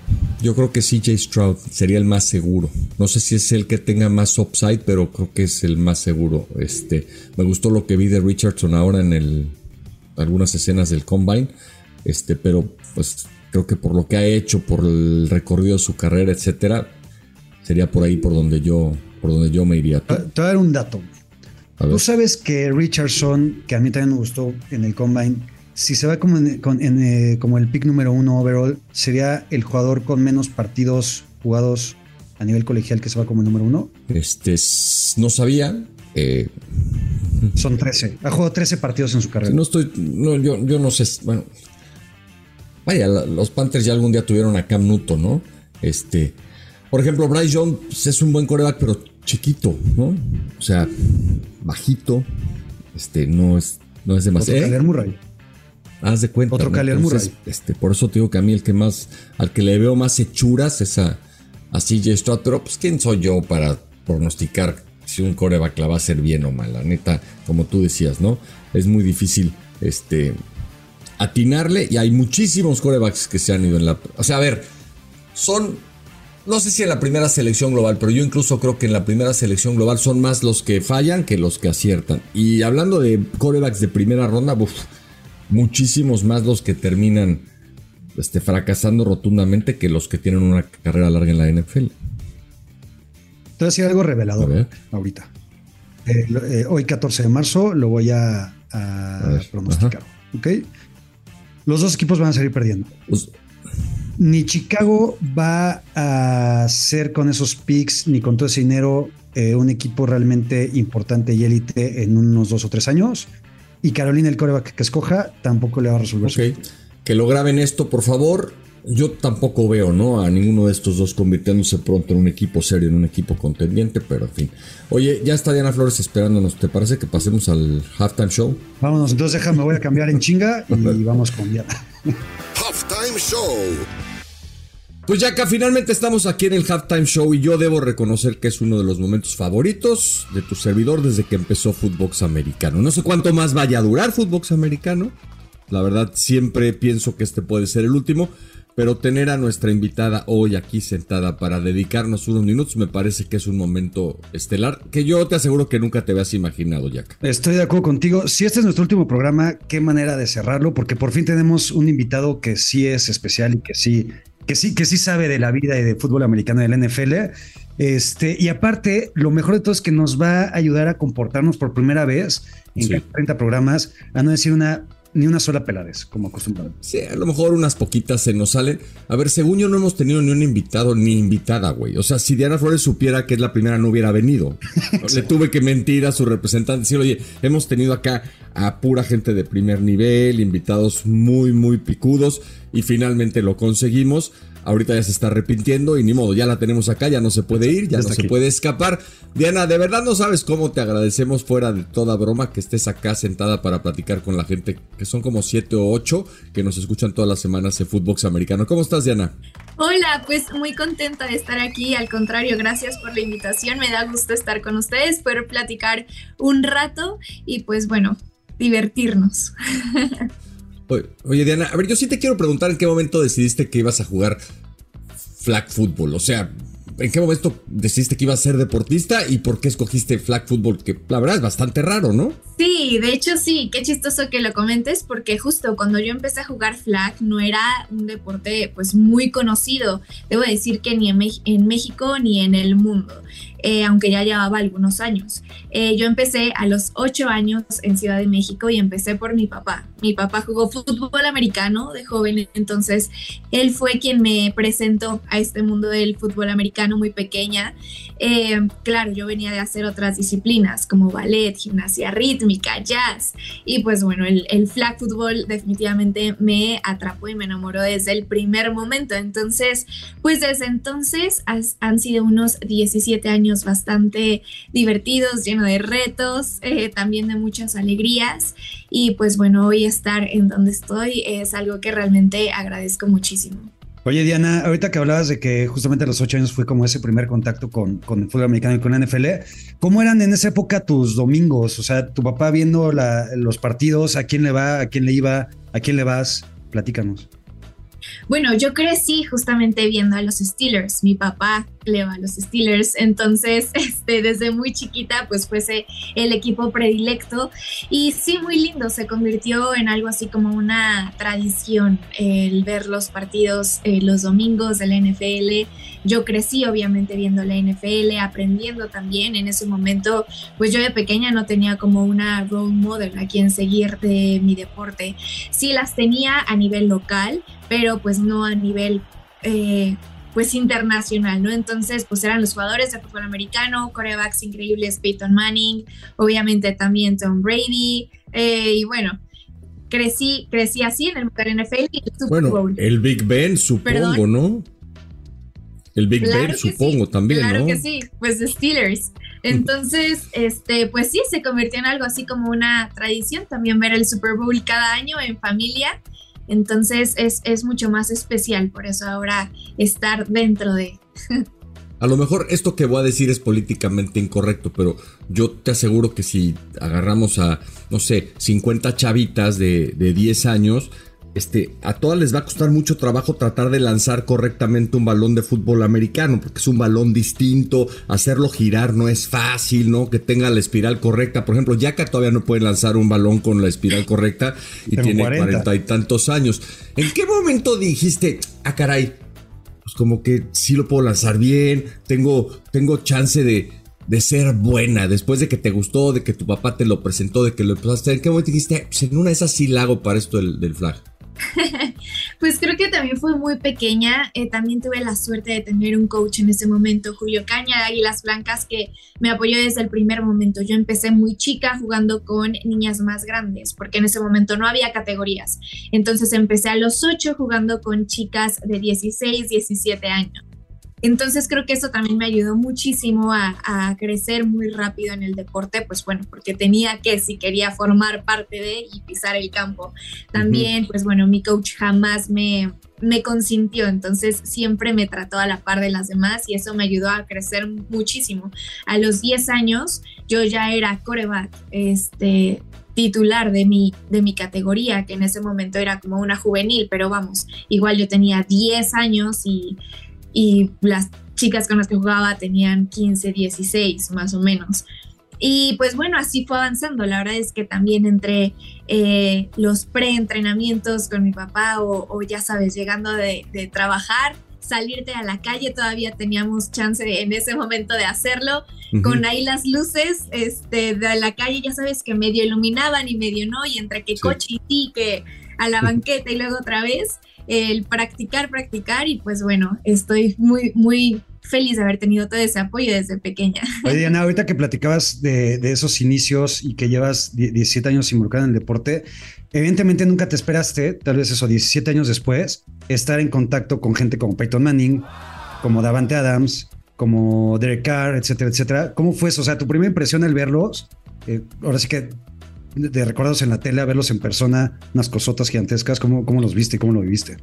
Yo creo que CJ Stroud sería el más seguro. No sé si es el que tenga más upside, pero creo que es el más seguro. Me gustó lo que vi de Richardson ahora en algunas escenas del Combine. Pero pues creo que por lo que ha hecho, por el recorrido de su carrera, etcétera, sería por ahí por donde yo me iría. Te voy a dar un dato. Tú sabes que Richardson, que a mí también me gustó en el Combine, si se va como el pick número 1 overall, sería el jugador con menos partidos jugados a nivel colegial que se va como el número 1. No sabía. Son 13. Ha jugado 13 partidos en su carrera. Yo no sé. Bueno, vaya, los Panthers ya algún día tuvieron a Cam Newton, ¿no? Por ejemplo, Bryce Young pues, es un buen quarterback, pero chiquito, ¿no? O sea, bajito. No es demasiado. Otro Kyler Murray. Haz de cuenta. Otro Kyler Murray. Por eso te digo que a mí al que le veo más hechuras es a CJ Stroud, pero pues quién soy yo para pronosticar si un quarterback la va a hacer bien o mal. La neta, como tú decías, ¿no? Es muy difícil atinarle y hay muchísimos quarterbacks que se han ido o sea, a ver, no sé si en la primera selección global, pero yo incluso creo que en la primera selección global son más los que fallan que los que aciertan. Y hablando de quarterbacks de primera ronda, muchísimos más los que terminan fracasando rotundamente que los que tienen una carrera larga en la NFL. Te voy a decir algo revelador ahorita. Hoy 14 de marzo lo voy a pronosticar. ¿Ok? Los dos equipos van a salir perdiendo. Ni Chicago va a ser con esos picks ni con todo ese dinero un equipo realmente importante y élite en unos 2 o 3 años. Y Carolina, el quarterback que escoja, tampoco le va a resolver. Ok, que lo graben esto, por favor. Yo tampoco veo, ¿no? A ninguno de estos dos convirtiéndose pronto en un equipo serio, en un equipo contendiente, pero en fin. Oye, ya está Diana Flores esperándonos. ¿Te parece que pasemos al halftime show? Vámonos, entonces déjame, voy a cambiar en chinga y vamos con Diana. Halftime show. Pues ya que finalmente estamos aquí en el halftime show y yo debo reconocer que es uno de los momentos favoritos de tu servidor desde que empezó Footbox Americano. No sé cuánto más vaya a durar Footbox Americano. La verdad siempre pienso que este puede ser el último, pero tener a nuestra invitada hoy aquí sentada para dedicarnos unos minutos me parece que es un momento estelar que yo te aseguro que nunca te habías imaginado, Jack. Estoy de acuerdo contigo. Si este es nuestro último programa, qué manera de cerrarlo, porque por fin tenemos un invitado que sí es especial y que sí sabe de la vida y de fútbol americano del NFL. Y aparte, lo mejor de todo es que nos va a ayudar a comportarnos por primera vez en 30 programas, a no decir ni una sola peladez, como acostumbrado. Sí, a lo mejor unas poquitas se nos salen. A ver, según yo no hemos tenido ni un invitado ni invitada, güey. O sea, si Diana Flores supiera que es la primera, no hubiera venido. Le tuve que mentir a su representante, decir, oye, hemos tenido acá a pura gente de primer nivel, invitados muy, muy picudos, y finalmente lo conseguimos. Ahorita ya se está arrepintiendo y ni modo, ya la tenemos acá, ya no se puede ir, ya no se puede escapar. Diana, de verdad no sabes cómo te agradecemos fuera de toda broma que estés acá sentada para platicar con la gente, que son como 7 o 8 que nos escuchan todas las semanas en Footbox Americano. ¿Cómo estás, Diana? Hola, pues muy contenta de estar aquí, al contrario, gracias por la invitación, me da gusto estar con ustedes, poder platicar un rato y pues bueno, divertirnos. Oye, Diana, a ver, yo sí te quiero preguntar en qué momento decidiste que ibas a jugar flag football. O sea, ¿en qué momento decidiste que ibas a ser deportista y por qué escogiste flag football? Que la verdad es bastante raro, ¿no? Sí, de hecho sí, qué chistoso que lo comentes porque justo cuando yo empecé a jugar flag no era un deporte pues muy conocido. Debo decir que ni en México ni en el mundo. Aunque ya llevaba algunos años. Yo empecé a los 8 años en Ciudad de México y empecé por mi papá. Mi papá jugó fútbol americano de joven, entonces él fue quien me presentó a este mundo del fútbol americano muy pequeña. Claro, yo venía de hacer otras disciplinas como ballet, gimnasia rítmica, jazz y pues bueno, el flag football definitivamente me atrapó y me enamoró desde el primer momento. Entonces, pues desde entonces han sido unos 17 años bastante divertidos, lleno de retos, también de muchas alegrías y pues bueno, hoy estar en donde estoy es algo que realmente agradezco muchísimo. Oye, Diana, ahorita que hablabas de que justamente a los 8 años fue como ese primer contacto con el fútbol americano y con la NFL, ¿cómo eran en esa época tus domingos? O sea, tu papá viendo los partidos, ¿a quién le va? ¿A quién le iba? ¿A quién le vas? Platícanos. Bueno, yo crecí justamente viendo a los Steelers. Mi papá le va a los Steelers, entonces desde muy chiquita pues fuese el equipo predilecto y sí, muy lindo, se convirtió en algo así como una tradición el ver los partidos los domingos de la NFL. Yo crecí obviamente viendo la NFL, aprendiendo también. En ese momento pues yo de pequeña no tenía como una role model a quien seguir de mi deporte. Sí las tenía a nivel local, pero pues no a nivel pues internacional, ¿no? Entonces pues eran los jugadores de fútbol americano, quarterbacks increíbles, Peyton Manning, obviamente también Tom Brady, y bueno, crecí así en el NFL y el Super Bowl. El Big Ben, supongo, ¿perdón? ¿No? El Big claro Ben, supongo, sí, también, claro, ¿no? Claro que sí, pues de Steelers. Entonces, pues sí, se convirtió en algo así como una tradición también ver el Super Bowl cada año en familia. Entonces es mucho más especial, por eso ahora estar dentro de... A lo mejor esto que voy a decir es políticamente incorrecto, pero yo te aseguro que si agarramos a, no sé, 50 chavitas de 10 años... a todas les va a costar mucho trabajo tratar de lanzar correctamente un balón de fútbol americano, porque es un balón distinto, hacerlo girar no es fácil, ¿no? Que tenga la espiral correcta. Por ejemplo, Yaka todavía no puede lanzar un balón con la espiral correcta y tiene 40 y tantos años. ¿En qué momento dijiste, caray, pues como que sí lo puedo lanzar bien, tengo chance de ser buena, después de que te gustó, de que tu papá te lo presentó, de que lo empezaste? ¿En qué momento dijiste, pues en una de esas sí la hago para esto del flag? Pues creo que también fue muy pequeña. También tuve la suerte de tener un coach en ese momento, Julio Caña de Águilas Blancas, que me apoyó desde el primer momento. Yo empecé muy chica jugando con niñas más grandes, porque en ese momento no había categorías. Entonces empecé a los 8 jugando con chicas de 16, 17 años. Entonces creo que eso también me ayudó muchísimo a crecer muy rápido en el deporte, pues bueno, porque tenía que, si quería formar parte de y pisar el campo. También, pues bueno, mi coach jamás me consintió, entonces siempre me trató a la par de las demás y eso me ayudó a crecer muchísimo. A los 10 años yo ya era quarterback, titular de mi categoría, que en ese momento era como una juvenil, pero vamos, igual yo tenía 10 años y las chicas con las que jugaba tenían 15, 16 más o menos. Y pues bueno, así fue avanzando. La verdad es que también entre los preentrenamientos con mi papá o ya sabes, llegando de trabajar, salirte a la calle, todavía teníamos chance en ese momento de hacerlo, con ahí las luces de la calle, ya sabes, que medio iluminaban y medio no, y entre que coche y ti, que a la banqueta y luego otra vez, el practicar y pues bueno, estoy muy, muy feliz de haber tenido todo ese apoyo desde pequeña. Oye, Diana, ahorita que platicabas de esos inicios y que llevas 17 años involucrada en el deporte, evidentemente nunca te esperaste, tal vez eso, 17 años después, estar en contacto con gente como Peyton Manning, como Davante Adams, como Derek Carr, etcétera, etcétera. ¿Cómo fue eso? O sea, tu primera impresión al verlos, ahora sí que de recuerdos en la tele, a verlos en persona, unas cosotas gigantescas, ¿cómo los viste y cómo lo viviste?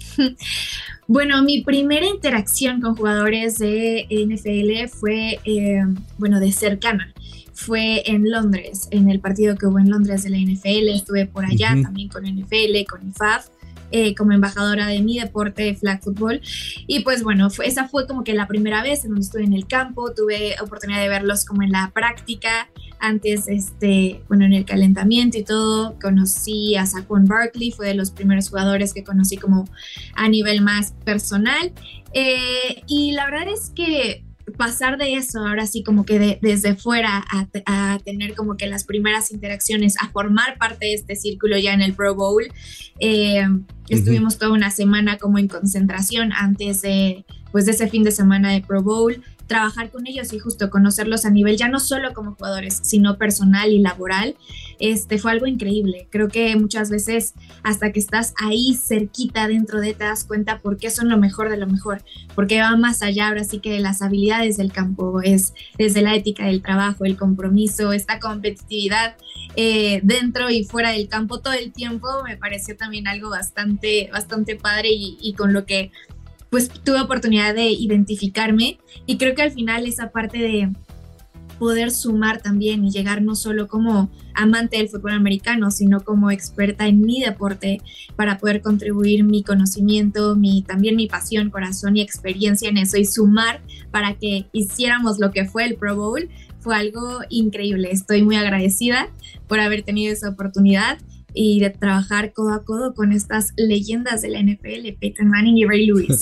Bueno, mi primera interacción con jugadores de NFL fue, de cercana. Fue en Londres, en el partido que hubo en Londres de la NFL. Estuve por allá también con NFL, con IFAF, como embajadora de mi deporte de flag football. Y pues bueno, esa fue como que la primera vez en donde estuve en el campo. Tuve oportunidad de verlos como en la práctica, antes, en el calentamiento y todo. Conocí a Saquon Barkley, fue de los primeros jugadores que conocí como a nivel más personal. Y la verdad es que pasar de eso, ahora sí como que desde fuera a tener como que las primeras interacciones, a formar parte de este círculo ya en el Pro Bowl, estuvimos toda una semana como en concentración antes de ese fin de semana de Pro Bowl, trabajar con ellos y justo conocerlos a nivel ya no solo como jugadores, sino personal y laboral, fue algo increíble. Creo que muchas veces hasta que estás ahí cerquita dentro te das cuenta por qué son lo mejor de lo mejor, porque va más allá ahora sí que de las habilidades del campo, es desde la ética del trabajo, el compromiso, esta competitividad dentro y fuera del campo todo el tiempo. Me pareció también algo bastante padre y con lo que pues tuve oportunidad de identificarme, y creo que al final esa parte poder sumar también y llegar no solo como amante del fútbol americano, sino como experta en mi deporte para poder contribuir mi conocimiento, también mi pasión, corazón y experiencia en eso y sumar para que hiciéramos lo que fue el Pro Bowl. Fue algo increíble. Estoy muy agradecida por haber tenido esa oportunidad y de trabajar codo a codo con estas leyendas de la NFL, Peyton Manning y Ray Lewis.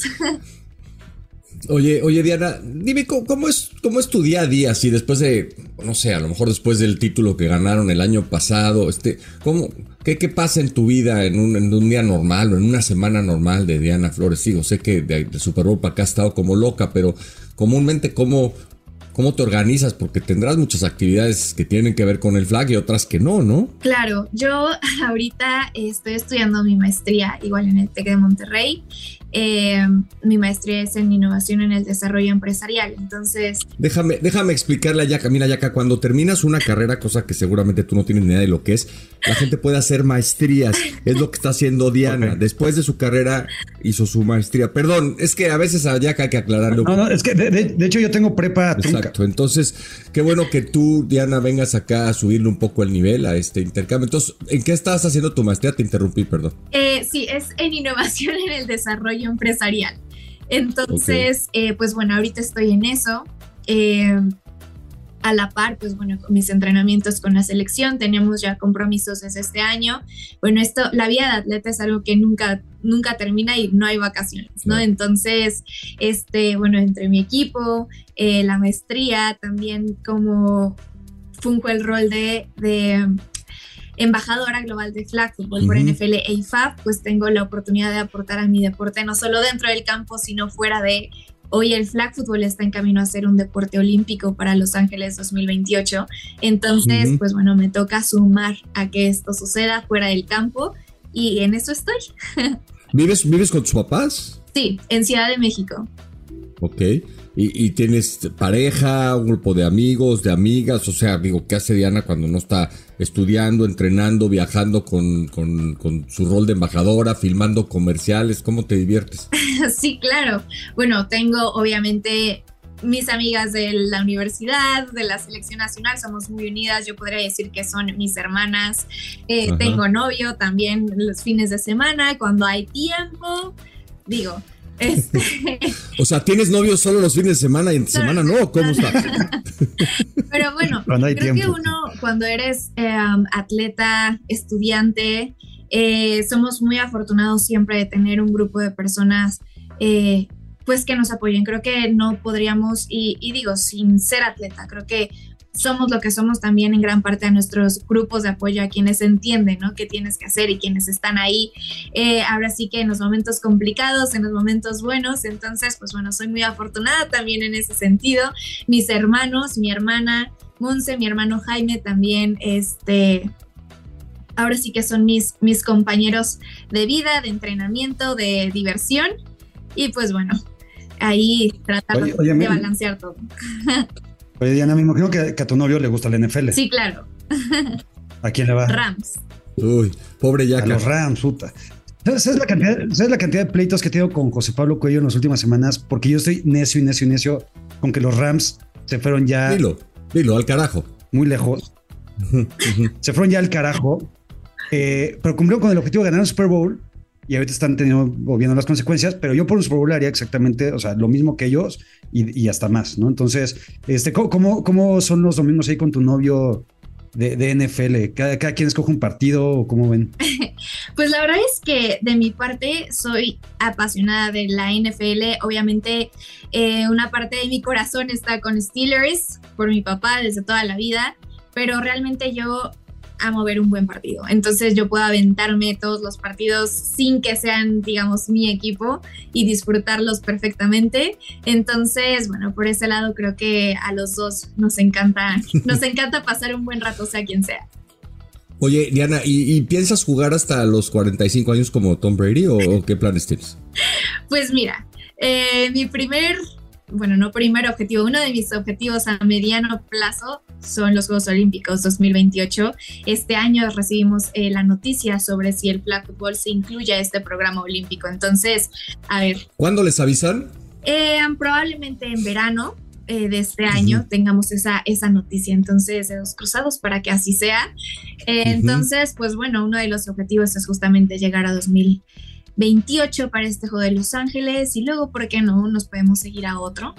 Oye, Diana, dime, ¿cómo es tu día a día? Si después de, no sé, a lo mejor después del título que ganaron el año pasado, ¿qué pasa en tu vida en un día normal o en una semana normal de Diana Flores? Sí, sé que de Super Bowl para acá ha estado como loca, pero comúnmente, ¿cómo te organizas? Porque tendrás muchas actividades que tienen que ver con el flag y otras que no, ¿no? Claro, yo ahorita estoy estudiando mi maestría, igual en el TEC de Monterrey. Mi maestría es en innovación en el desarrollo empresarial, entonces... Déjame explicarle a Yaka. Mira, Yaka, cuando terminas una carrera, cosa que seguramente tú no tienes ni idea de lo que es, la gente puede hacer maestrías, es lo que está haciendo Diana. Okay. Después de su carrera hizo su maestría. Perdón, es que a veces a Yaka hay que aclararlo. No, es que de hecho yo tengo prepa trunca. Exacto, entonces qué bueno que tú, Diana, vengas acá a subirle un poco el nivel a este intercambio. Entonces, ¿en qué estás haciendo tu maestría? Te interrumpí, perdón. Sí, es en innovación en el desarrollo empresarial. Entonces, okay. Pues bueno, ahorita estoy en eso. A la par, pues bueno, con mis entrenamientos con la selección, tenemos ya compromisos desde este año. Bueno, la vida de atleta es algo que nunca termina y no hay vacaciones, ¿no? No. Entonces, bueno, entre mi equipo, la maestría, también como funjo el rol de embajadora global de flag football por NFL e IFAF, pues tengo la oportunidad de aportar a mi deporte, no solo dentro del campo, sino fuera de. Hoy el flag football está en camino a ser un deporte olímpico para Los Ángeles 2028. Entonces, pues bueno, me toca sumar a que esto suceda fuera del campo y en eso estoy. ¿Vives con tus papás? Sí, en Ciudad de México. Ok. ¿Y tienes pareja, un grupo de amigos, de amigas? O sea, digo, ¿qué hace Diana cuando no está estudiando, entrenando, viajando con su rol de embajadora, filmando comerciales? ¿Cómo te diviertes? Sí, claro. Bueno, tengo obviamente mis amigas de la universidad, de la selección nacional, somos muy unidas. Yo podría decir que son mis hermanas. Tengo novio también los fines de semana, cuando hay tiempo. Digo... O sea, ¿tienes novio solo los fines de semana y en semana no? ¿Cómo está? Pero bueno, creo que uno cuando eres atleta, estudiante, somos muy afortunados siempre de tener un grupo de personas pues que nos apoyen. Creo que no podríamos, y digo, sin ser atleta, creo que somos lo que somos también en gran parte a nuestros grupos de apoyo, a quienes entienden, ¿no?, qué tienes que hacer y quienes están ahí. Ahora sí que en los momentos complicados, en los momentos buenos, entonces, pues bueno, soy muy afortunada también en ese sentido. Mis hermanos, mi hermana Monse, mi hermano Jaime también, ahora sí que son mis compañeros de vida, de entrenamiento, de diversión, y pues bueno, ahí tratar de balancear todo. Oye, Diana, me imagino que a tu novio le gusta la NFL. Sí, claro. ¿A quién le va? Rams. Uy, pobre Yaka. A los Rams, puta. ¿Sabes la cantidad de pleitos que he tenido con José Pablo Cuello en las últimas semanas? Porque yo estoy necio con que los Rams se fueron ya... Dilo, al carajo. Muy lejos. Se fueron ya al carajo. Pero cumplieron con el objetivo de ganar un Super Bowl. Y ahorita están viendo las consecuencias, pero yo por un Super Bowl haría exactamente, o sea, lo mismo que ellos y hasta más, ¿no? Entonces, ¿cómo son los domingos ahí con tu novio de NFL? ¿Cada quien escoge un partido o cómo ven? Pues la verdad es que de mi parte soy apasionada de la NFL. Obviamente una parte de mi corazón está con Steelers por mi papá desde toda la vida, pero realmente yo amo ver un buen partido. Entonces yo puedo aventarme todos los partidos sin que sean, digamos, mi equipo y disfrutarlos perfectamente. Entonces, bueno, por ese lado creo que a los dos nos encanta pasar un buen rato, sea quien sea. Oye, Diana, ¿y piensas jugar hasta los 45 años como Tom Brady o qué planes tienes? Pues mira, uno de mis objetivos a mediano plazo son los Juegos Olímpicos 2028. Este año recibimos la noticia sobre si el flag football se incluye a este programa olímpico. Entonces, a ver. ¿Cuándo les avisan? Probablemente en verano. de este año tengamos esa noticia. Entonces, dedos cruzados para que así sea. Entonces, pues bueno, uno de los objetivos es justamente llegar a 2028 para este juego de Los Ángeles y luego, ¿por qué no? Nos podemos seguir a otro.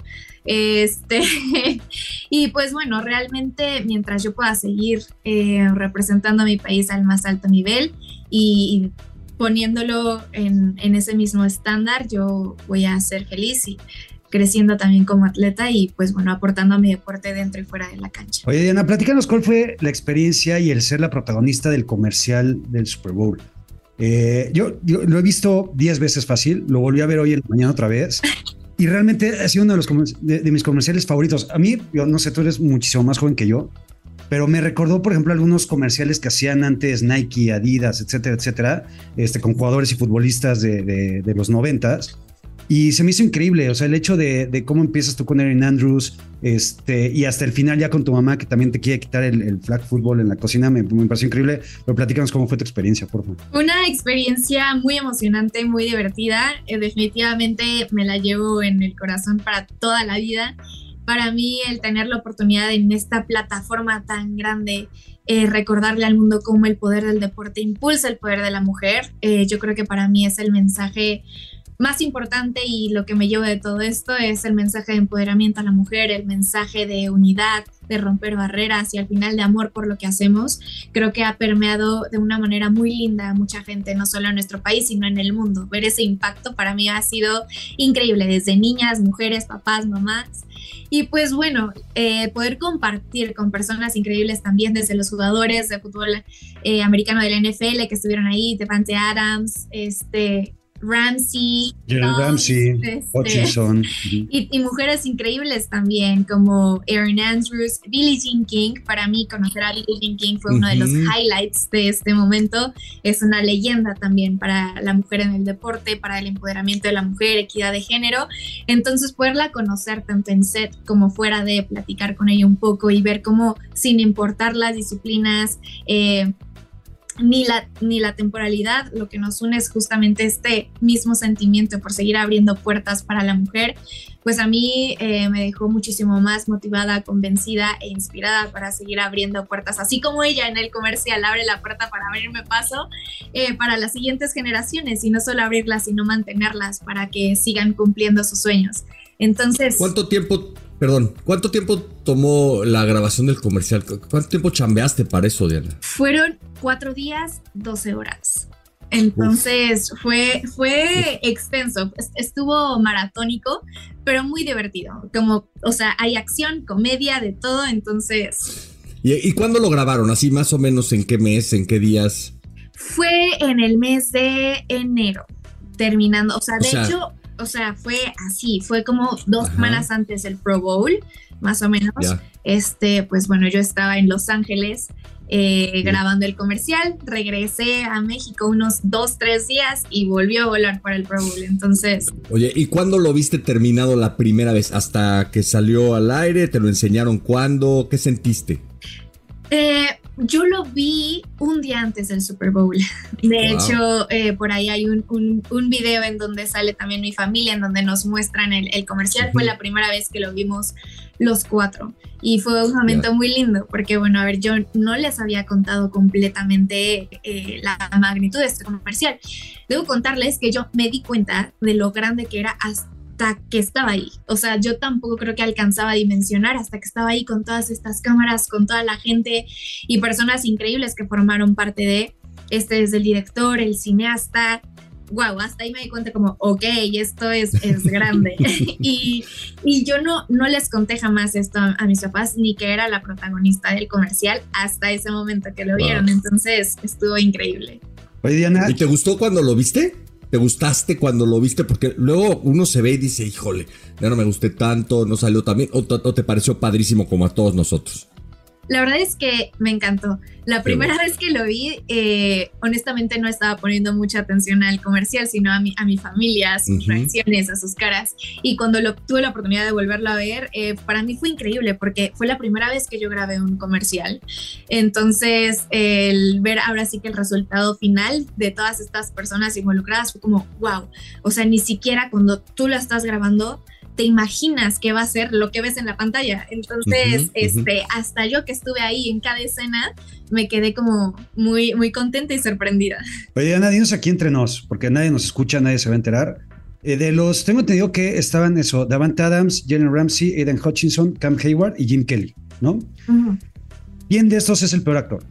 Y pues bueno, realmente mientras yo pueda seguir representando a mi país al más alto nivel y poniéndolo en ese mismo estándar, yo voy a ser feliz y creciendo también como atleta y pues bueno, aportando a mi deporte dentro y fuera de la cancha. Oye, Diana, platícanos cuál fue la experiencia y el ser la protagonista del comercial del Super Bowl. Yo lo he visto 10 veces fácil, lo volví a ver hoy en la mañana otra vez y realmente ha sido uno de mis comerciales favoritos. A mí, yo no sé, tú eres muchísimo más joven que yo, pero me recordó, por ejemplo, algunos comerciales que hacían antes Nike, Adidas, etcétera, etcétera, con jugadores y futbolistas de los 90s. Y se me hizo increíble, o sea, el hecho de cómo empiezas tú con Erin Andrews, y hasta el final ya con tu mamá que también te quiere quitar el flag football en la cocina, me pareció increíble. Pero platícanos cómo fue tu experiencia, por favor. Una experiencia muy emocionante, muy divertida. Definitivamente me la llevo en el corazón para toda la vida. Para mí, el tener la oportunidad en esta plataforma tan grande, recordarle al mundo cómo el poder del deporte impulsa el poder de la mujer, yo creo que para mí es el mensaje más importante y lo que me llevo de todo esto es el mensaje de empoderamiento a la mujer, el mensaje de unidad, de romper barreras y al final de amor por lo que hacemos. Creo que ha permeado de una manera muy linda a mucha gente, no solo en nuestro país, sino en el mundo. Ver ese impacto para mí ha sido increíble, desde niñas, mujeres, papás, mamás. Y pues bueno, poder compartir con personas increíbles también, desde los jugadores de fútbol americano de la NFL que estuvieron ahí, Davante Adams, Ramsey, Hutchinson. Y mujeres increíbles también, como Erin Andrews, Billie Jean King. Para mí, conocer a Billie Jean King fue uno de los highlights de este momento. Es una leyenda también para la mujer en el deporte, para el empoderamiento de la mujer, equidad de género. Entonces, poderla conocer tanto en set como fuera de, platicar con ella un poco y ver cómo, sin importar las disciplinas, ni la temporalidad, lo que nos une es justamente este mismo sentimiento por seguir abriendo puertas para la mujer. Pues a mí me dejó muchísimo más motivada, convencida e inspirada para seguir abriendo puertas, así como ella en el comercial abre la puerta para abrirme paso para las siguientes generaciones, y no solo abrirlas, sino mantenerlas para que sigan cumpliendo sus sueños. Entonces, ¿Cuánto tiempo tomó la grabación del comercial? ¿Cuánto tiempo chambeaste para eso, Diana? Fueron 4 días, 12 horas. Entonces fue extenso, estuvo maratónico, pero muy divertido. Como, o sea, hay acción, comedia, de todo, entonces. ¿Y cuándo lo grabaron? Así más o menos, ¿en qué mes, en qué días? Fue en el mes de enero, terminando, o sea, hecho, o sea, fue así, fue como 2 semanas antes del Pro Bowl, más o menos. Pues bueno, yo estaba en Los Ángeles grabando el comercial, regresé a México unos 2-3 días y volvió a volar para el Pro Bowl. Entonces, oye, ¿y cuándo lo viste terminado la primera vez? ¿Hasta que salió al aire? ¿Te lo enseñaron cuándo? ¿Qué sentiste? Yo lo vi un día antes del Super Bowl. De hecho, por ahí hay un video en donde sale también mi familia, en donde nos muestran el comercial. Fue la primera vez que lo vimos los 4 y fue un momento muy lindo porque, bueno, a ver, yo no les había contado completamente la magnitud de este comercial. Debo contarles que yo me di cuenta de lo grande que era hasta que estaba ahí. O sea, yo tampoco creo que alcanzaba a dimensionar hasta que estaba ahí con todas estas cámaras, con toda la gente y personas increíbles que formaron parte de desde el director, el cineasta. Wow, hasta ahí me di cuenta como, ok, esto es grande. y yo no les conté jamás esto a mis papás, ni que era la protagonista del comercial hasta ese momento que lo vieron. Entonces estuvo increíble. Oye, Diana, ¿y te gustó cuando lo viste? ¿Te gustaste cuando lo viste? Porque luego uno se ve y dice, híjole, ya no me gusté tanto, no salió tan bien, o te pareció padrísimo como a todos nosotros. La verdad es que me encantó. La primera vez que lo vi, honestamente no estaba poniendo mucha atención al comercial, sino a mi familia, a sus reacciones, a sus caras. Y cuando tuve la oportunidad de volverlo a ver, para mí fue increíble porque fue la primera vez que yo grabé un comercial. Entonces, el ver ahora sí que el resultado final de todas estas personas involucradas fue como, wow. O sea, ni siquiera cuando tú lo estás grabando te imaginas que va a ser lo que ves en la pantalla. Entonces, hasta yo que estuve ahí en cada escena, me quedé como muy, muy contenta y sorprendida. Oye, Ana, dinos aquí entre nos, porque nadie nos escucha, nadie se va a enterar. Tengo entendido que estaban Davante Adams, Jalen Ramsey, Aiden Hutchinson, Cam Hayward y Jim Kelly, ¿no? ¿Quién de estos es el peor actor?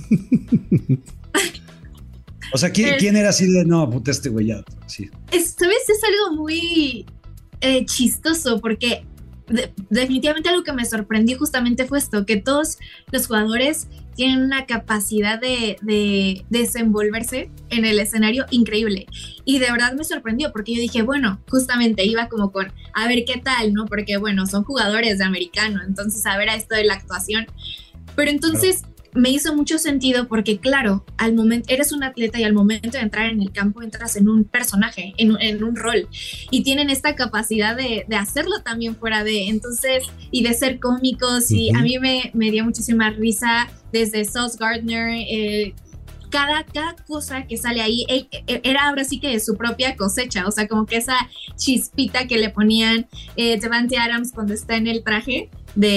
O sea, ¿quién era así de, no, puta, este güey ya? Sí. ¿Sabes? Es algo muy chistoso porque definitivamente algo que me sorprendió justamente fue esto, que todos los jugadores tienen una capacidad de desenvolverse en el escenario increíble. Y de verdad me sorprendió porque yo dije, bueno, justamente iba como con, a ver qué tal, ¿no? Porque bueno, son jugadores de americano, entonces a ver a esto de la actuación. Pero entonces me hizo mucho sentido porque claro, al momento eres un atleta y al momento de entrar en el campo entras en un personaje, en un rol y tienen esta capacidad de hacerlo también fuera de, entonces, y de ser cómicos y a mí me dio muchísima risa desde Sauce Gardner, cada cosa que sale ahí era ahora sí que su propia cosecha, o sea, como que esa chispita que le ponían Davante Adams cuando está en el traje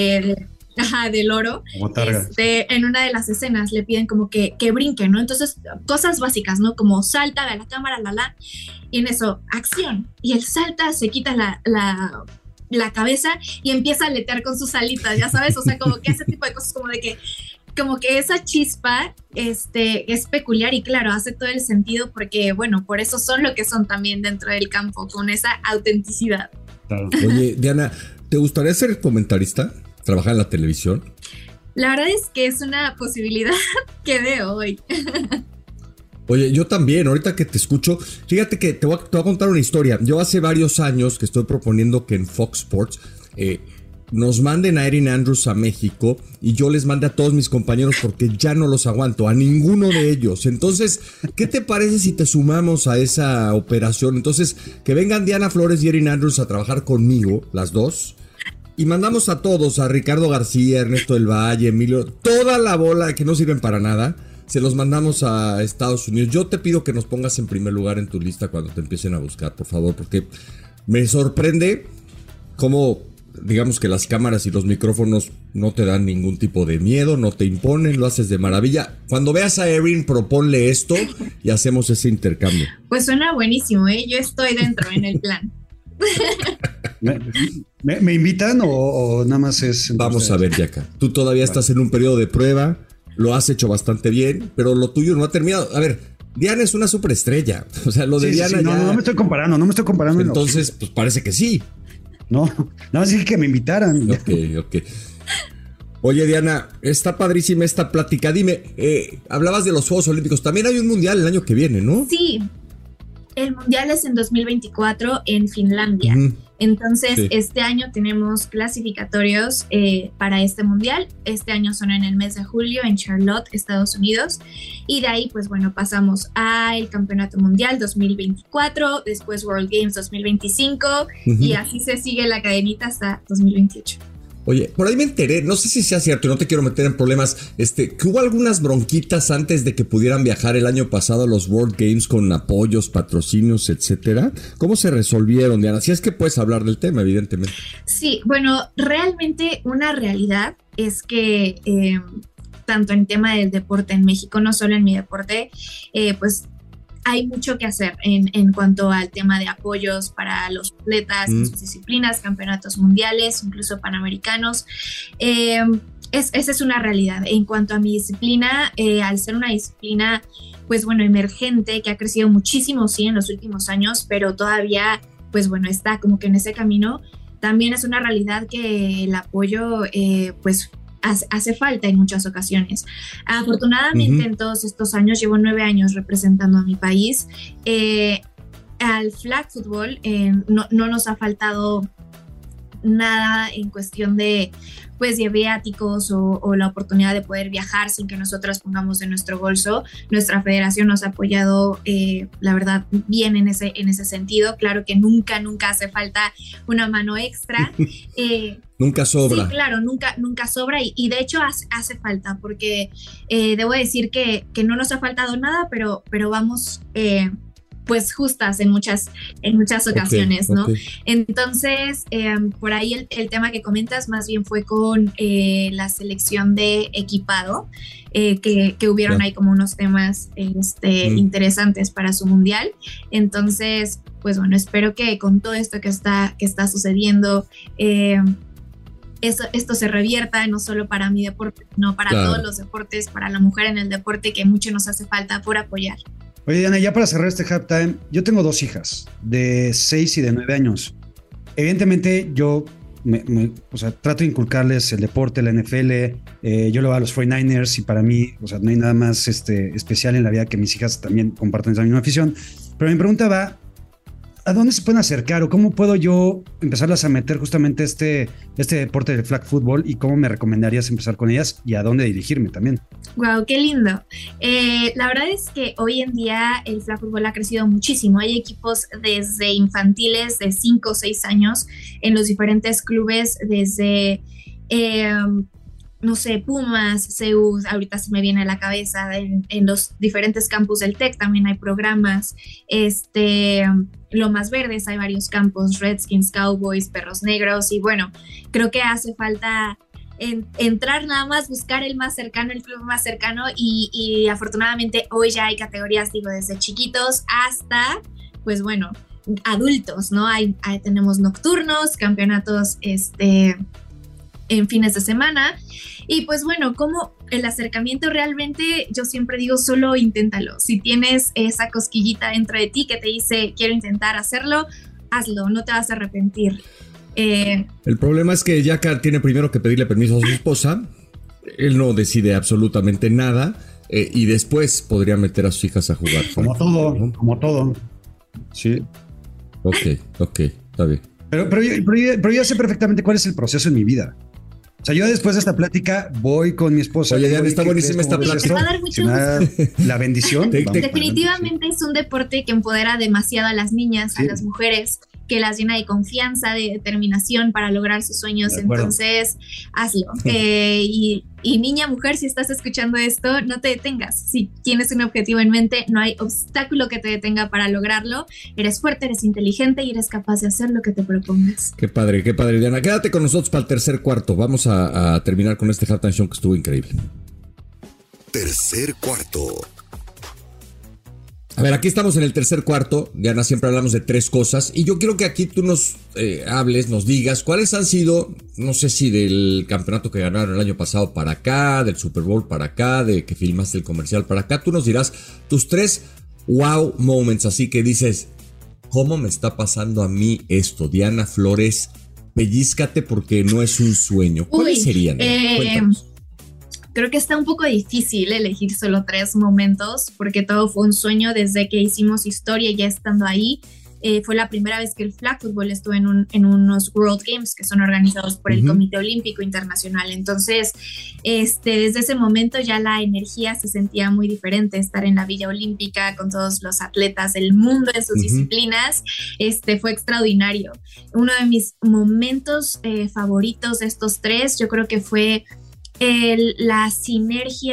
del oro, en una de las escenas le piden como que brinque, ¿no? Entonces, cosas básicas, ¿no? Como salta, ve a la cámara, y en eso, acción. Y él salta, se quita la cabeza y empieza a aletear con sus alitas, ya sabes, o sea, como que ese tipo de cosas como que esa chispa es peculiar y claro, hace todo el sentido porque, bueno, por eso son lo que son también dentro del campo, con esa autenticidad. Claro. Oye, Diana, ¿te gustaría ser comentarista? ¿Trabajar en la televisión? La verdad es que es una posibilidad que veo hoy. Oye, yo también, ahorita que te escucho, fíjate que te voy a contar una historia. Yo hace varios años que estoy proponiendo que en Fox Sports nos manden a Erin Andrews a México y yo les mande a todos mis compañeros porque ya no los aguanto, a ninguno de ellos. Entonces, ¿qué te parece si te sumamos a esa operación? Entonces, que vengan Diana Flores y Erin Andrews a trabajar conmigo, las dos. Y mandamos a todos, a Ricardo García, Ernesto del Valle, Emilio, toda la bola que no sirven para nada, se los mandamos a Estados Unidos. Yo te pido que nos pongas en primer lugar en tu lista cuando te empiecen a buscar, por favor, porque me sorprende cómo, digamos que las cámaras y los micrófonos no te dan ningún tipo de miedo, no te imponen, lo haces de maravilla. Cuando veas a Erin, proponle esto y hacemos ese intercambio. Pues suena buenísimo, ¿eh? Yo estoy dentro en el plan. ¿Me invitan o nada más es? Vamos a ver, Yaka. Tú todavía estás en un periodo de prueba, lo has hecho bastante bien, pero lo tuyo no ha terminado. A ver, Diana es una superestrella. O sea, lo de Diana sí, ya... No me estoy comparando. Entonces, pues parece que sí. No, nada más dije que me invitaran. Ok. Oye, Diana, está padrísima esta plática. Dime, hablabas de los Juegos Olímpicos. También hay un mundial el año que viene, ¿no? Sí. El mundial es en 2024 en Finlandia. Entonces, este año tenemos clasificatorios para este mundial. Este año son en el mes de julio en Charlotte, Estados Unidos. Y de ahí, pues bueno, pasamos al Campeonato Mundial 2024, después World Games 2025 y así se sigue la cadenita hasta 2028. Oye, por ahí me enteré, no sé si sea cierto, no te quiero meter en problemas, que hubo algunas bronquitas antes de que pudieran viajar el año pasado a los World Games con apoyos, patrocinios, etcétera. ¿Cómo se resolvieron, Diana? Si es que puedes hablar del tema, evidentemente. Sí, bueno, realmente una realidad es que tanto en tema del deporte en México, no solo en mi deporte, pues hay mucho que hacer en cuanto al tema de apoyos para los atletas en sus disciplinas, campeonatos mundiales, incluso panamericanos. Esa es una realidad. En cuanto a mi disciplina, al ser una disciplina, pues bueno, emergente, que ha crecido muchísimo, sí, en los últimos años, pero todavía, pues bueno, está como que en ese camino, también es una realidad que el apoyo, pues hace falta en muchas ocasiones. Afortunadamente en todos estos años, llevo 9 años representando a mi país, al flag football no nos ha faltado nada en cuestión de pues de viáticos o la oportunidad de poder viajar sin que nosotros pongamos de nuestro bolso. Nuestra federación nos ha apoyado, la verdad, bien en ese sentido. Claro que nunca hace falta una mano extra. Nunca sobra. Sí, claro, nunca sobra y de hecho hace falta porque debo decir que no nos ha faltado nada, pero vamos pues justas en muchas ocasiones, ¿no? Okay. Entonces, por ahí el tema que comentas más bien fue con la selección de equipado, que hubieron ahí como unos temas interesantes para su mundial. Entonces, pues bueno, espero que con todo esto que está sucediendo, esto se revierta no solo para mi deporte, sino para todos los deportes, para la mujer en el deporte, que mucho nos hace falta por apoyar. Oye, Diana, ya para cerrar este halftime, yo tengo 2 hijas de 6 y de 9 años. Evidentemente, yo trato de inculcarles el deporte, la NFL. Yo le voy a los 49ers y para mí, no hay nada más especial en la vida que mis hijas también compartan esa misma afición. Pero mi pregunta va, ¿a dónde se pueden acercar o cómo puedo yo empezarlas a meter justamente este deporte del flag football y cómo me recomendarías empezar con ellas y a dónde dirigirme también? Wow, qué lindo. La verdad es que hoy en día el flag football ha crecido muchísimo. Hay equipos desde infantiles de 5 o 6 años en los diferentes clubes, desde no sé, Pumas, CEU, ahorita se me viene a la cabeza, en los diferentes campus del TEC también hay programas, Lomas Verdes hay varios campos, Redskins, Cowboys, Perros Negros, y bueno, creo que hace falta entrar nada más, buscar el más cercano, el club más cercano, y afortunadamente hoy ya hay categorías, digo, desde chiquitos hasta, pues bueno, adultos, ¿no? Tenemos nocturnos, campeonatos, en fines de semana. Y pues bueno, como el acercamiento realmente, yo siempre digo, solo inténtalo. Si tienes esa cosquillita dentro de ti que te dice, quiero intentar hacerlo, hazlo, no te vas a arrepentir. El problema es que Yaka tiene primero que pedirle permiso a su esposa. Él no decide absolutamente nada, y después podría meter a sus hijas a jugar. Como todo, ¿no? Como todo. Sí. Ok, está bien. Pero yo sé perfectamente cuál es el proceso en mi vida. O sea, yo después de esta plática voy con mi esposa. Oye, Diana, está buenísima esta plática. Te va a dar mucho gusto. La bendición. Definitivamente es un deporte que empodera demasiado a las niñas, a las mujeres, que las llena de confianza, de determinación para lograr sus sueños. Entonces, hazlo. Y niña, mujer, si estás escuchando esto, no te detengas. Si tienes un objetivo en mente, no hay obstáculo que te detenga para lograrlo. Eres fuerte, eres inteligente y eres capaz de hacer lo que te propongas. Qué padre, Diana. Quédate con nosotros para el tercer cuarto. Vamos a terminar con este halftime show que estuvo increíble. Tercer cuarto. A ver, aquí estamos en el tercer cuarto. Diana, siempre hablamos de 3 cosas. Y yo quiero que aquí tú nos hables, nos digas cuáles han sido, no sé si del campeonato que ganaron el año pasado para acá, del Super Bowl para acá, de que filmaste el comercial para acá. Tú nos dirás tus 3 wow moments. Así que dices, ¿cómo me está pasando a mí esto? Diana Flores, pellízcate porque no es un sueño. ¿Cuáles serían? Cuéntanos. Creo que está un poco difícil elegir solo 3 momentos porque todo fue un sueño desde que hicimos historia. Ya estando ahí, fue la primera vez que el flag football estuvo en unos World Games que son organizados por el Comité Olímpico Internacional. Entonces, desde ese momento ya la energía se sentía muy diferente. Estar en la Villa Olímpica con todos los atletas del mundo en sus disciplinas, fue extraordinario. Uno de mis momentos favoritos de estos 3, yo creo que fue la sinergia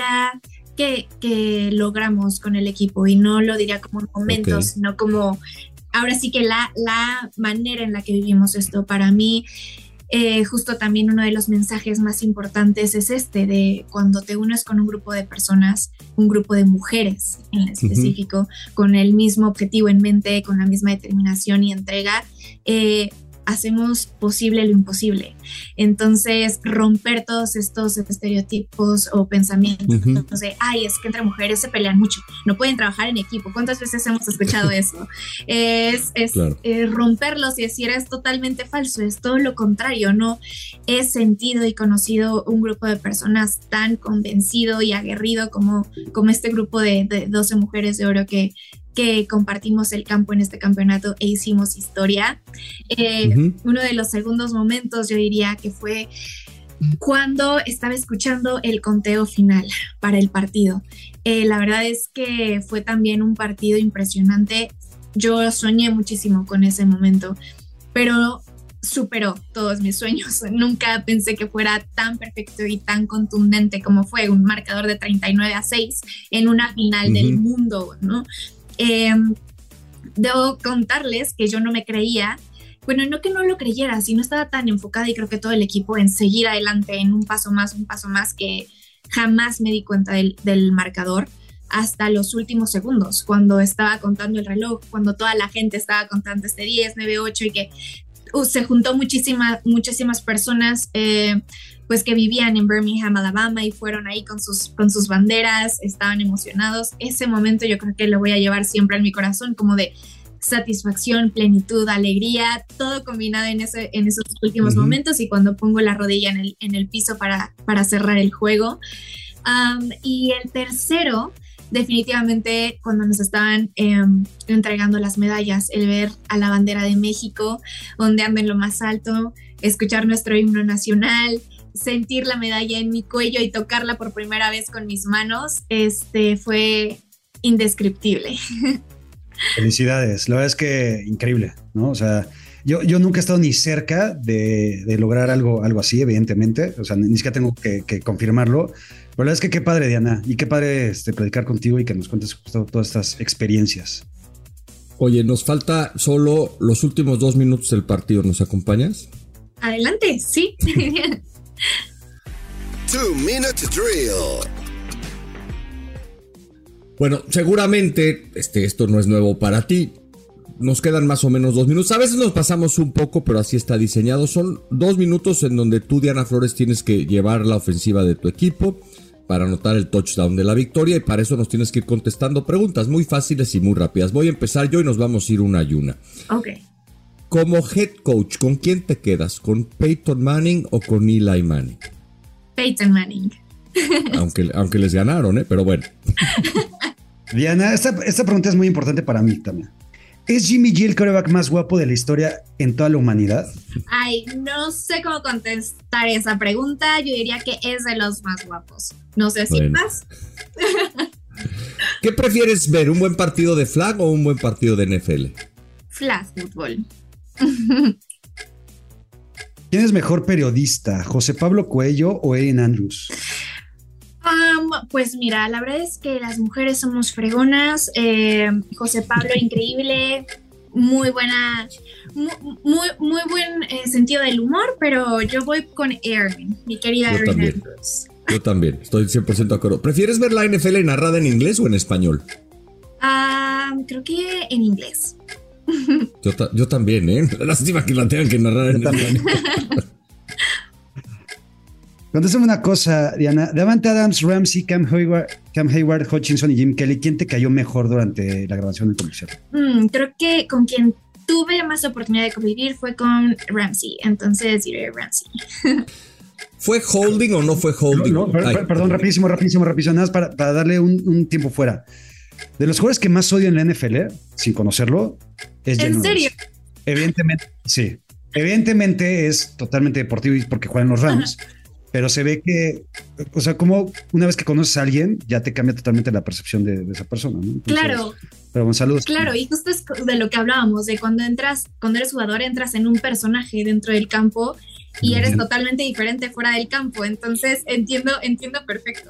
que logramos con el equipo, y no lo diría como un momento, sino como ahora sí que la manera en la que vivimos esto. Para mí, justo también uno de los mensajes más importantes es de cuando te unes con un grupo de personas, un grupo de mujeres en específico, con el mismo objetivo en mente, con la misma determinación y entrega, hacemos posible lo imposible. Entonces, romper todos estos estereotipos o pensamientos de, es que entre mujeres se pelean mucho, no pueden trabajar en equipo. ¿Cuántas veces hemos escuchado eso? Claro. Romperlos y decir, es totalmente falso, es todo lo contrario. No he sentido y conocido un grupo de personas tan convencido y aguerrido como este grupo de 12 mujeres de oro que compartimos el campo en este campeonato e hicimos historia. Uno de los segundos momentos, yo diría que fue cuando estaba escuchando el conteo final para el partido. La verdad es que fue también un partido impresionante. Yo soñé muchísimo con ese momento, pero superó todos mis sueños. Nunca pensé que fuera tan perfecto y tan contundente como fue, un marcador de 39-6 en una final del mundo, ¿no? debo contarles que yo no me creía, bueno, no que no lo creyera, sino estaba tan enfocada y creo que todo el equipo en seguir adelante, en un paso más, que jamás me di cuenta del marcador hasta los últimos segundos, cuando estaba contando el reloj, cuando toda la gente estaba contando 10, 9, 8 y que se juntó muchísimas personas pues que vivían en Birmingham, Alabama y fueron ahí con sus banderas, estaban emocionados. Ese momento yo creo que lo voy a llevar siempre en mi corazón, como de satisfacción, plenitud, alegría, todo combinado en esos últimos momentos, y cuando pongo la rodilla en el piso para cerrar el juego. Y el tercero, definitivamente cuando nos estaban entregando las medallas, el ver a la bandera de México ondeando en lo más alto, escuchar nuestro himno nacional, sentir la medalla en mi cuello y tocarla por primera vez con mis manos, fue indescriptible. Felicidades, la verdad es que increíble, ¿no? O sea, yo nunca he estado ni cerca de lograr algo así, evidentemente, o sea, ni siquiera tengo que confirmarlo. La verdad es que qué padre, Diana, y qué padre platicar contigo y que nos cuentes todas estas experiencias. Oye, nos falta solo los últimos 2 minutos del partido, ¿nos acompañas? Adelante, sí. 2-minute drill. Bueno, seguramente esto no es nuevo para ti. Nos quedan más o menos 2 minutos. A veces nos pasamos un poco, pero así está diseñado. Son 2 minutos en donde tú, Diana Flores, tienes que llevar la ofensiva de tu equipo para anotar el touchdown de la victoria, y para eso nos tienes que ir contestando preguntas muy fáciles y muy rápidas. Voy a empezar yo y nos vamos a ir una y una. Ok. Como head coach, ¿con quién te quedas? ¿Con Peyton Manning o con Eli Manning? Peyton Manning. Aunque les ganaron, pero bueno. Diana, esta pregunta es muy importante para mí también. ¿Es Jimmy G el quarterback más guapo de la historia en toda la humanidad? Ay, no sé cómo contestar esa pregunta. Yo diría que es de los más guapos. No sé si más. ¿Qué prefieres ver? ¿Un buen partido de flag o un buen partido de NFL? Flag football. ¿Quién es mejor periodista? ¿José Pablo Coello o Erin Andrews? Pues mira, la verdad es que las mujeres somos fregonas. José Pablo, increíble, muy buena, muy buen sentido del humor, pero yo voy con Erin, mi querida Erin Andrews. Yo también, estoy 100% de acuerdo. ¿Prefieres ver la NFL narrada en inglés o en español? Creo que en inglés. Yo también, Lástima que la tengan que narrar en español. Contéstame una cosa, Diana. Davante Adams, Ramsey, Cam Hayward, Hutchinson y Jim Kelly, ¿quién te cayó mejor durante la grabación del comercial? Creo que con quien tuve más oportunidad de convivir fue con Ramsey, entonces diré Ramsey. ¿Fue holding o no fue holding? No, perdón, rapidísimo, nada más para darle un tiempo fuera. De los jugadores que más odio en la NFL, sin conocerlo, es Jalen Hurts. ¿En serio? Evidentemente, sí. Evidentemente es totalmente deportivo porque juegan los Rams. Pero se ve que, o sea, como una vez que conoces a alguien, ya te cambia totalmente la percepción de esa persona, ¿no? Entonces, claro. Pero bueno, saludos. Claro, y justo es de lo que hablábamos, de cuando eres jugador, entras en un personaje dentro del campo y eres totalmente diferente fuera del campo. Entonces entiendo perfecto.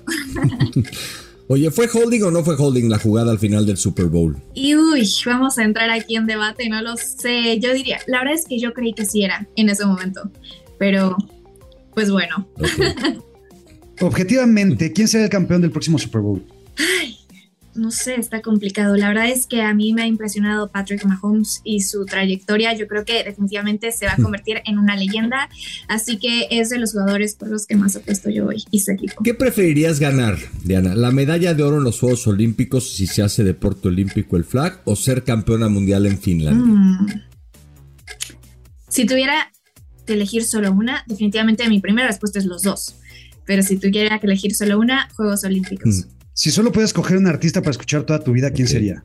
Oye, ¿fue holding o no fue holding la jugada al final del Super Bowl? Y vamos a entrar aquí en debate, no lo sé. Yo diría, la verdad es que yo creí que sí era en ese momento, pero pues bueno. Okay. Objetivamente, ¿quién será el campeón del próximo Super Bowl? Ay, no sé, está complicado. La verdad es que a mí me ha impresionado Patrick Mahomes y su trayectoria. Yo creo que definitivamente se va a convertir en una leyenda. Así que es de los jugadores por los que más apuesto yo hoy y su equipo. ¿Qué preferirías ganar, Diana? ¿La medalla de oro en los Juegos Olímpicos si se hace deporte olímpico el flag o ser campeona mundial en Finlandia? Si tuviera que elegir solo una, definitivamente mi primera respuesta es los dos. Pero si tuviera que elegir solo una, Juegos Olímpicos. Si solo puedes escoger un artista para escuchar toda tu vida, ¿quién sería?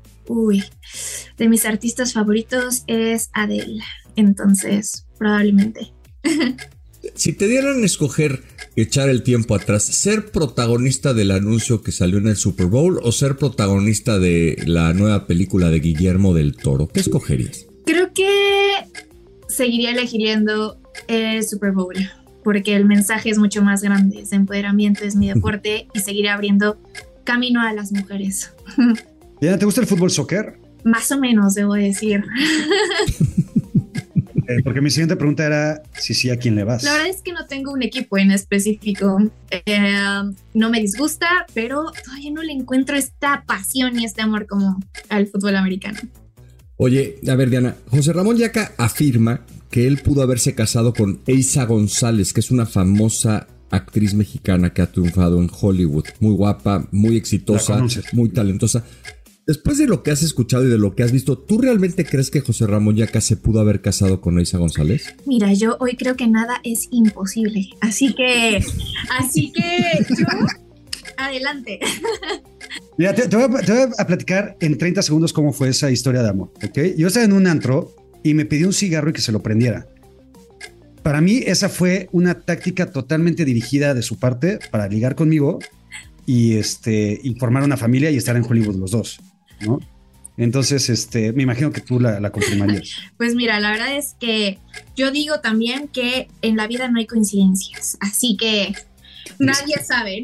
De mis artistas favoritos es Adele. Entonces, probablemente. Si te dieran a escoger echar el tiempo atrás, ¿ser protagonista del anuncio que salió en el Super Bowl o ser protagonista de la nueva película de Guillermo del Toro? ¿Qué escogerías? Creo que seguiría eligiendo el Super Bowl, porque el mensaje es mucho más grande, es empoderamiento, es mi deporte y seguiré abriendo camino a las mujeres. Diana, ¿te gusta el fútbol soccer? Más o menos, debo decir. Porque mi siguiente pregunta era si sí, ¿a quién le vas? La verdad es que no tengo un equipo en específico. No me disgusta, pero todavía no le encuentro esta pasión y este amor como al fútbol americano. Oye, a ver, Diana, José Ramón Yaca afirma que él pudo haberse casado con Eiza González, que es una famosa actriz mexicana que ha triunfado en Hollywood. Muy guapa, muy exitosa, muy talentosa. Después de lo que has escuchado y de lo que has visto, ¿tú realmente crees que José Ramón Yaca se pudo haber casado con Eiza González? Mira, yo hoy creo que nada es imposible. Así que yo, adelante. Mira, te voy a platicar en 30 segundos cómo fue esa historia de amor, ¿ok? Yo estaba en un antro y me pidió un cigarro y que se lo prendiera. Para mí esa fue una táctica totalmente dirigida de su parte para ligar conmigo y formar una familia y estar en Hollywood los dos, ¿no? Entonces, me imagino que tú la confirmarías. Pues mira, la verdad es que yo digo también que en la vida no hay coincidencias, así que nadie sabe.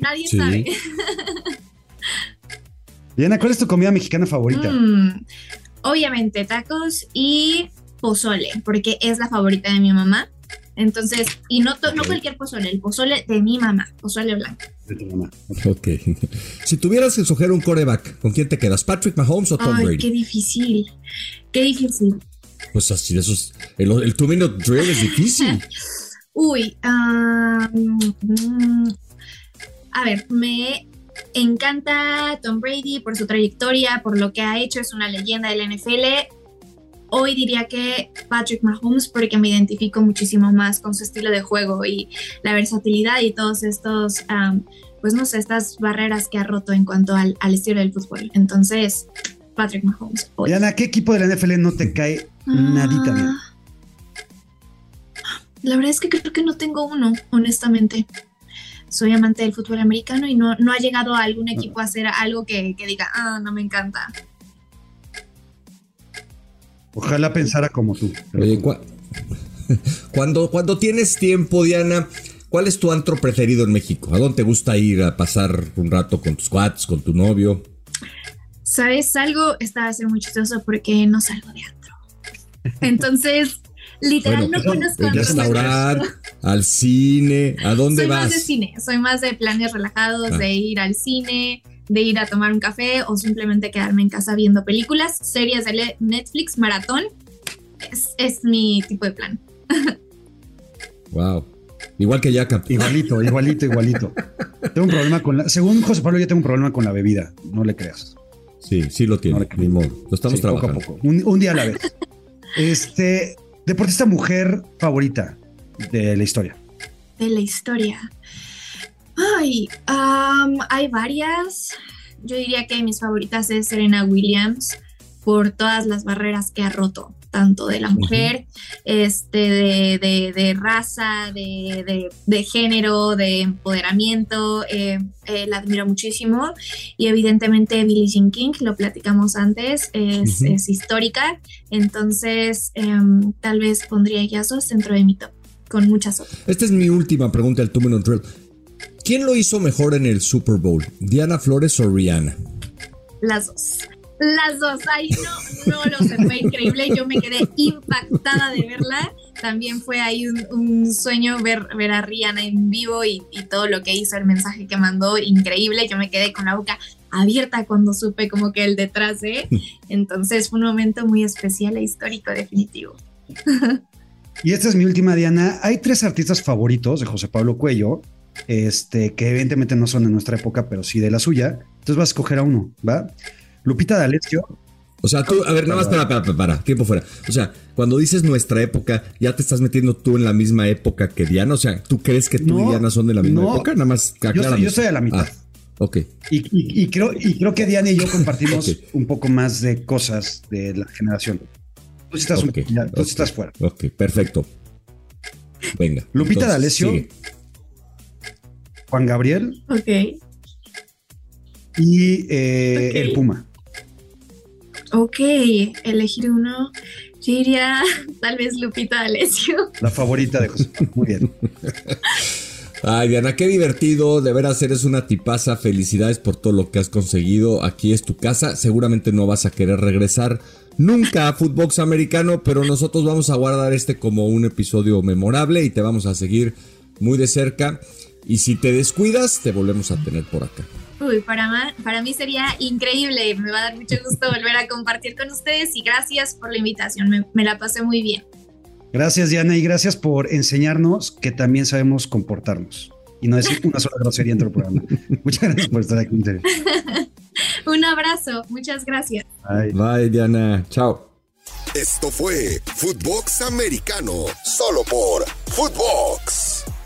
Diana, ¿cuál es tu comida mexicana favorita? Obviamente tacos y pozole, porque es la favorita de mi mamá. Entonces, y no cualquier pozole, el pozole de mi mamá, pozole blanco. De tu mamá. Ok. Si tuvieras que escoger un quarterback, ¿con quién te quedas? ¿Patrick Mahomes o Tom Brady? Qué difícil. Pues así, eso es, el 2-minute drill es difícil. Uy, a ver, me encanta Tom Brady por su trayectoria, por lo que ha hecho, es una leyenda del NFL. Hoy diría que Patrick Mahomes porque me identifico muchísimo más con su estilo de juego y la versatilidad y todos estos, pues no sé, estas barreras que ha roto en cuanto al estilo del fútbol. Entonces, Patrick Mahomes. Hoy. Diana, ¿qué equipo de la NFL no te cae nadita bien? La verdad es que creo que no tengo uno, honestamente. Soy amante del fútbol americano y no ha llegado a algún equipo a hacer algo que diga, no me encanta. Ojalá pensara como tú. Oye, cuando tienes tiempo, Diana, ¿cuál es tu antro preferido en México? ¿A dónde te gusta ir a pasar un rato con tus cuates, con tu novio? ¿Sabes algo? Esta va a ser muy chistoso porque no salgo de antro. Entonces, literal, no conozco. ¿Al restaurante, al cine? ¿A dónde vas? Soy más de cine, soy más de planes relajados, de ir al cine, de ir a tomar un café o simplemente quedarme en casa viendo películas, series de Netflix, maratón. Es mi tipo de plan. Wow. Igual que Yaca. Igualito. Tengo un problema según José Pablo, yo tengo un problema con la bebida. No le creas. Sí lo tiene. No ni modo. Lo estamos trabajando. Poco a poco. Un día a la vez. Deportista mujer favorita de la historia. De la historia. Ay, hay varias. Yo diría que mis favoritas es Serena Williams por todas las barreras que ha roto, tanto de la mujer, de raza, de género, de empoderamiento. La admiro muchísimo. Y evidentemente Billie Jean King, lo platicamos antes, es histórica. Entonces, tal vez pondría ellas dos dentro de mi top, con muchas otras. Esta es mi última pregunta del 2-minute drill. ¿Quién lo hizo mejor en el Super Bowl? ¿Diana Flores o Rihanna? Las dos. Ahí no lo sé, fue increíble. Yo me quedé impactada de verla. También fue ahí un sueño ver a Rihanna en vivo y todo lo que hizo, el mensaje que mandó, increíble. Yo me quedé con la boca abierta cuando supe como que el detrás de. Entonces fue un momento muy especial e histórico, definitivo. Y esta es mi última, Diana. Hay 3 artistas favoritos de José Pablo Cuello. Que evidentemente no son de nuestra época, pero sí de la suya. Entonces vas a escoger a uno, ¿va? Lupita D'Alessio. O sea, tú, a ver, nada más para, tiempo fuera. O sea, cuando dices nuestra época, ya te estás metiendo tú en la misma época que Diana. O sea, ¿tú crees que tú y Diana son de la misma época? Nada más aclárame. Yo estoy a la mitad. Ok. Y creo que Diana y yo compartimos un poco más de cosas de la generación. Tú estás fuera. Ok, perfecto. Venga. Lupita D'Alessio. Sigue. Juan Gabriel. Ok. Y el Puma. Ok, elegir uno. Yo diría tal vez Lupita D'Alessio. La favorita de José. Muy bien. Ay, Diana, qué divertido. De veras, eres una tipaza. Felicidades por todo lo que has conseguido. Aquí es tu casa. Seguramente no vas a querer regresar nunca a Footbox Americano, pero nosotros vamos a guardar como un episodio memorable y te vamos a seguir muy de cerca. Y si te descuidas, te volvemos a tener por acá. Uy, para mí sería increíble. Me va a dar mucho gusto volver a compartir con ustedes y gracias por la invitación. Me la pasé muy bien. Gracias, Diana, y gracias por enseñarnos que también sabemos comportarnos y no decir una sola grosería dentro del programa. Muchas gracias por estar aquí. Un abrazo, muchas gracias. Bye, Diana. Chao. Esto fue Footbox Americano, solo por Footbox.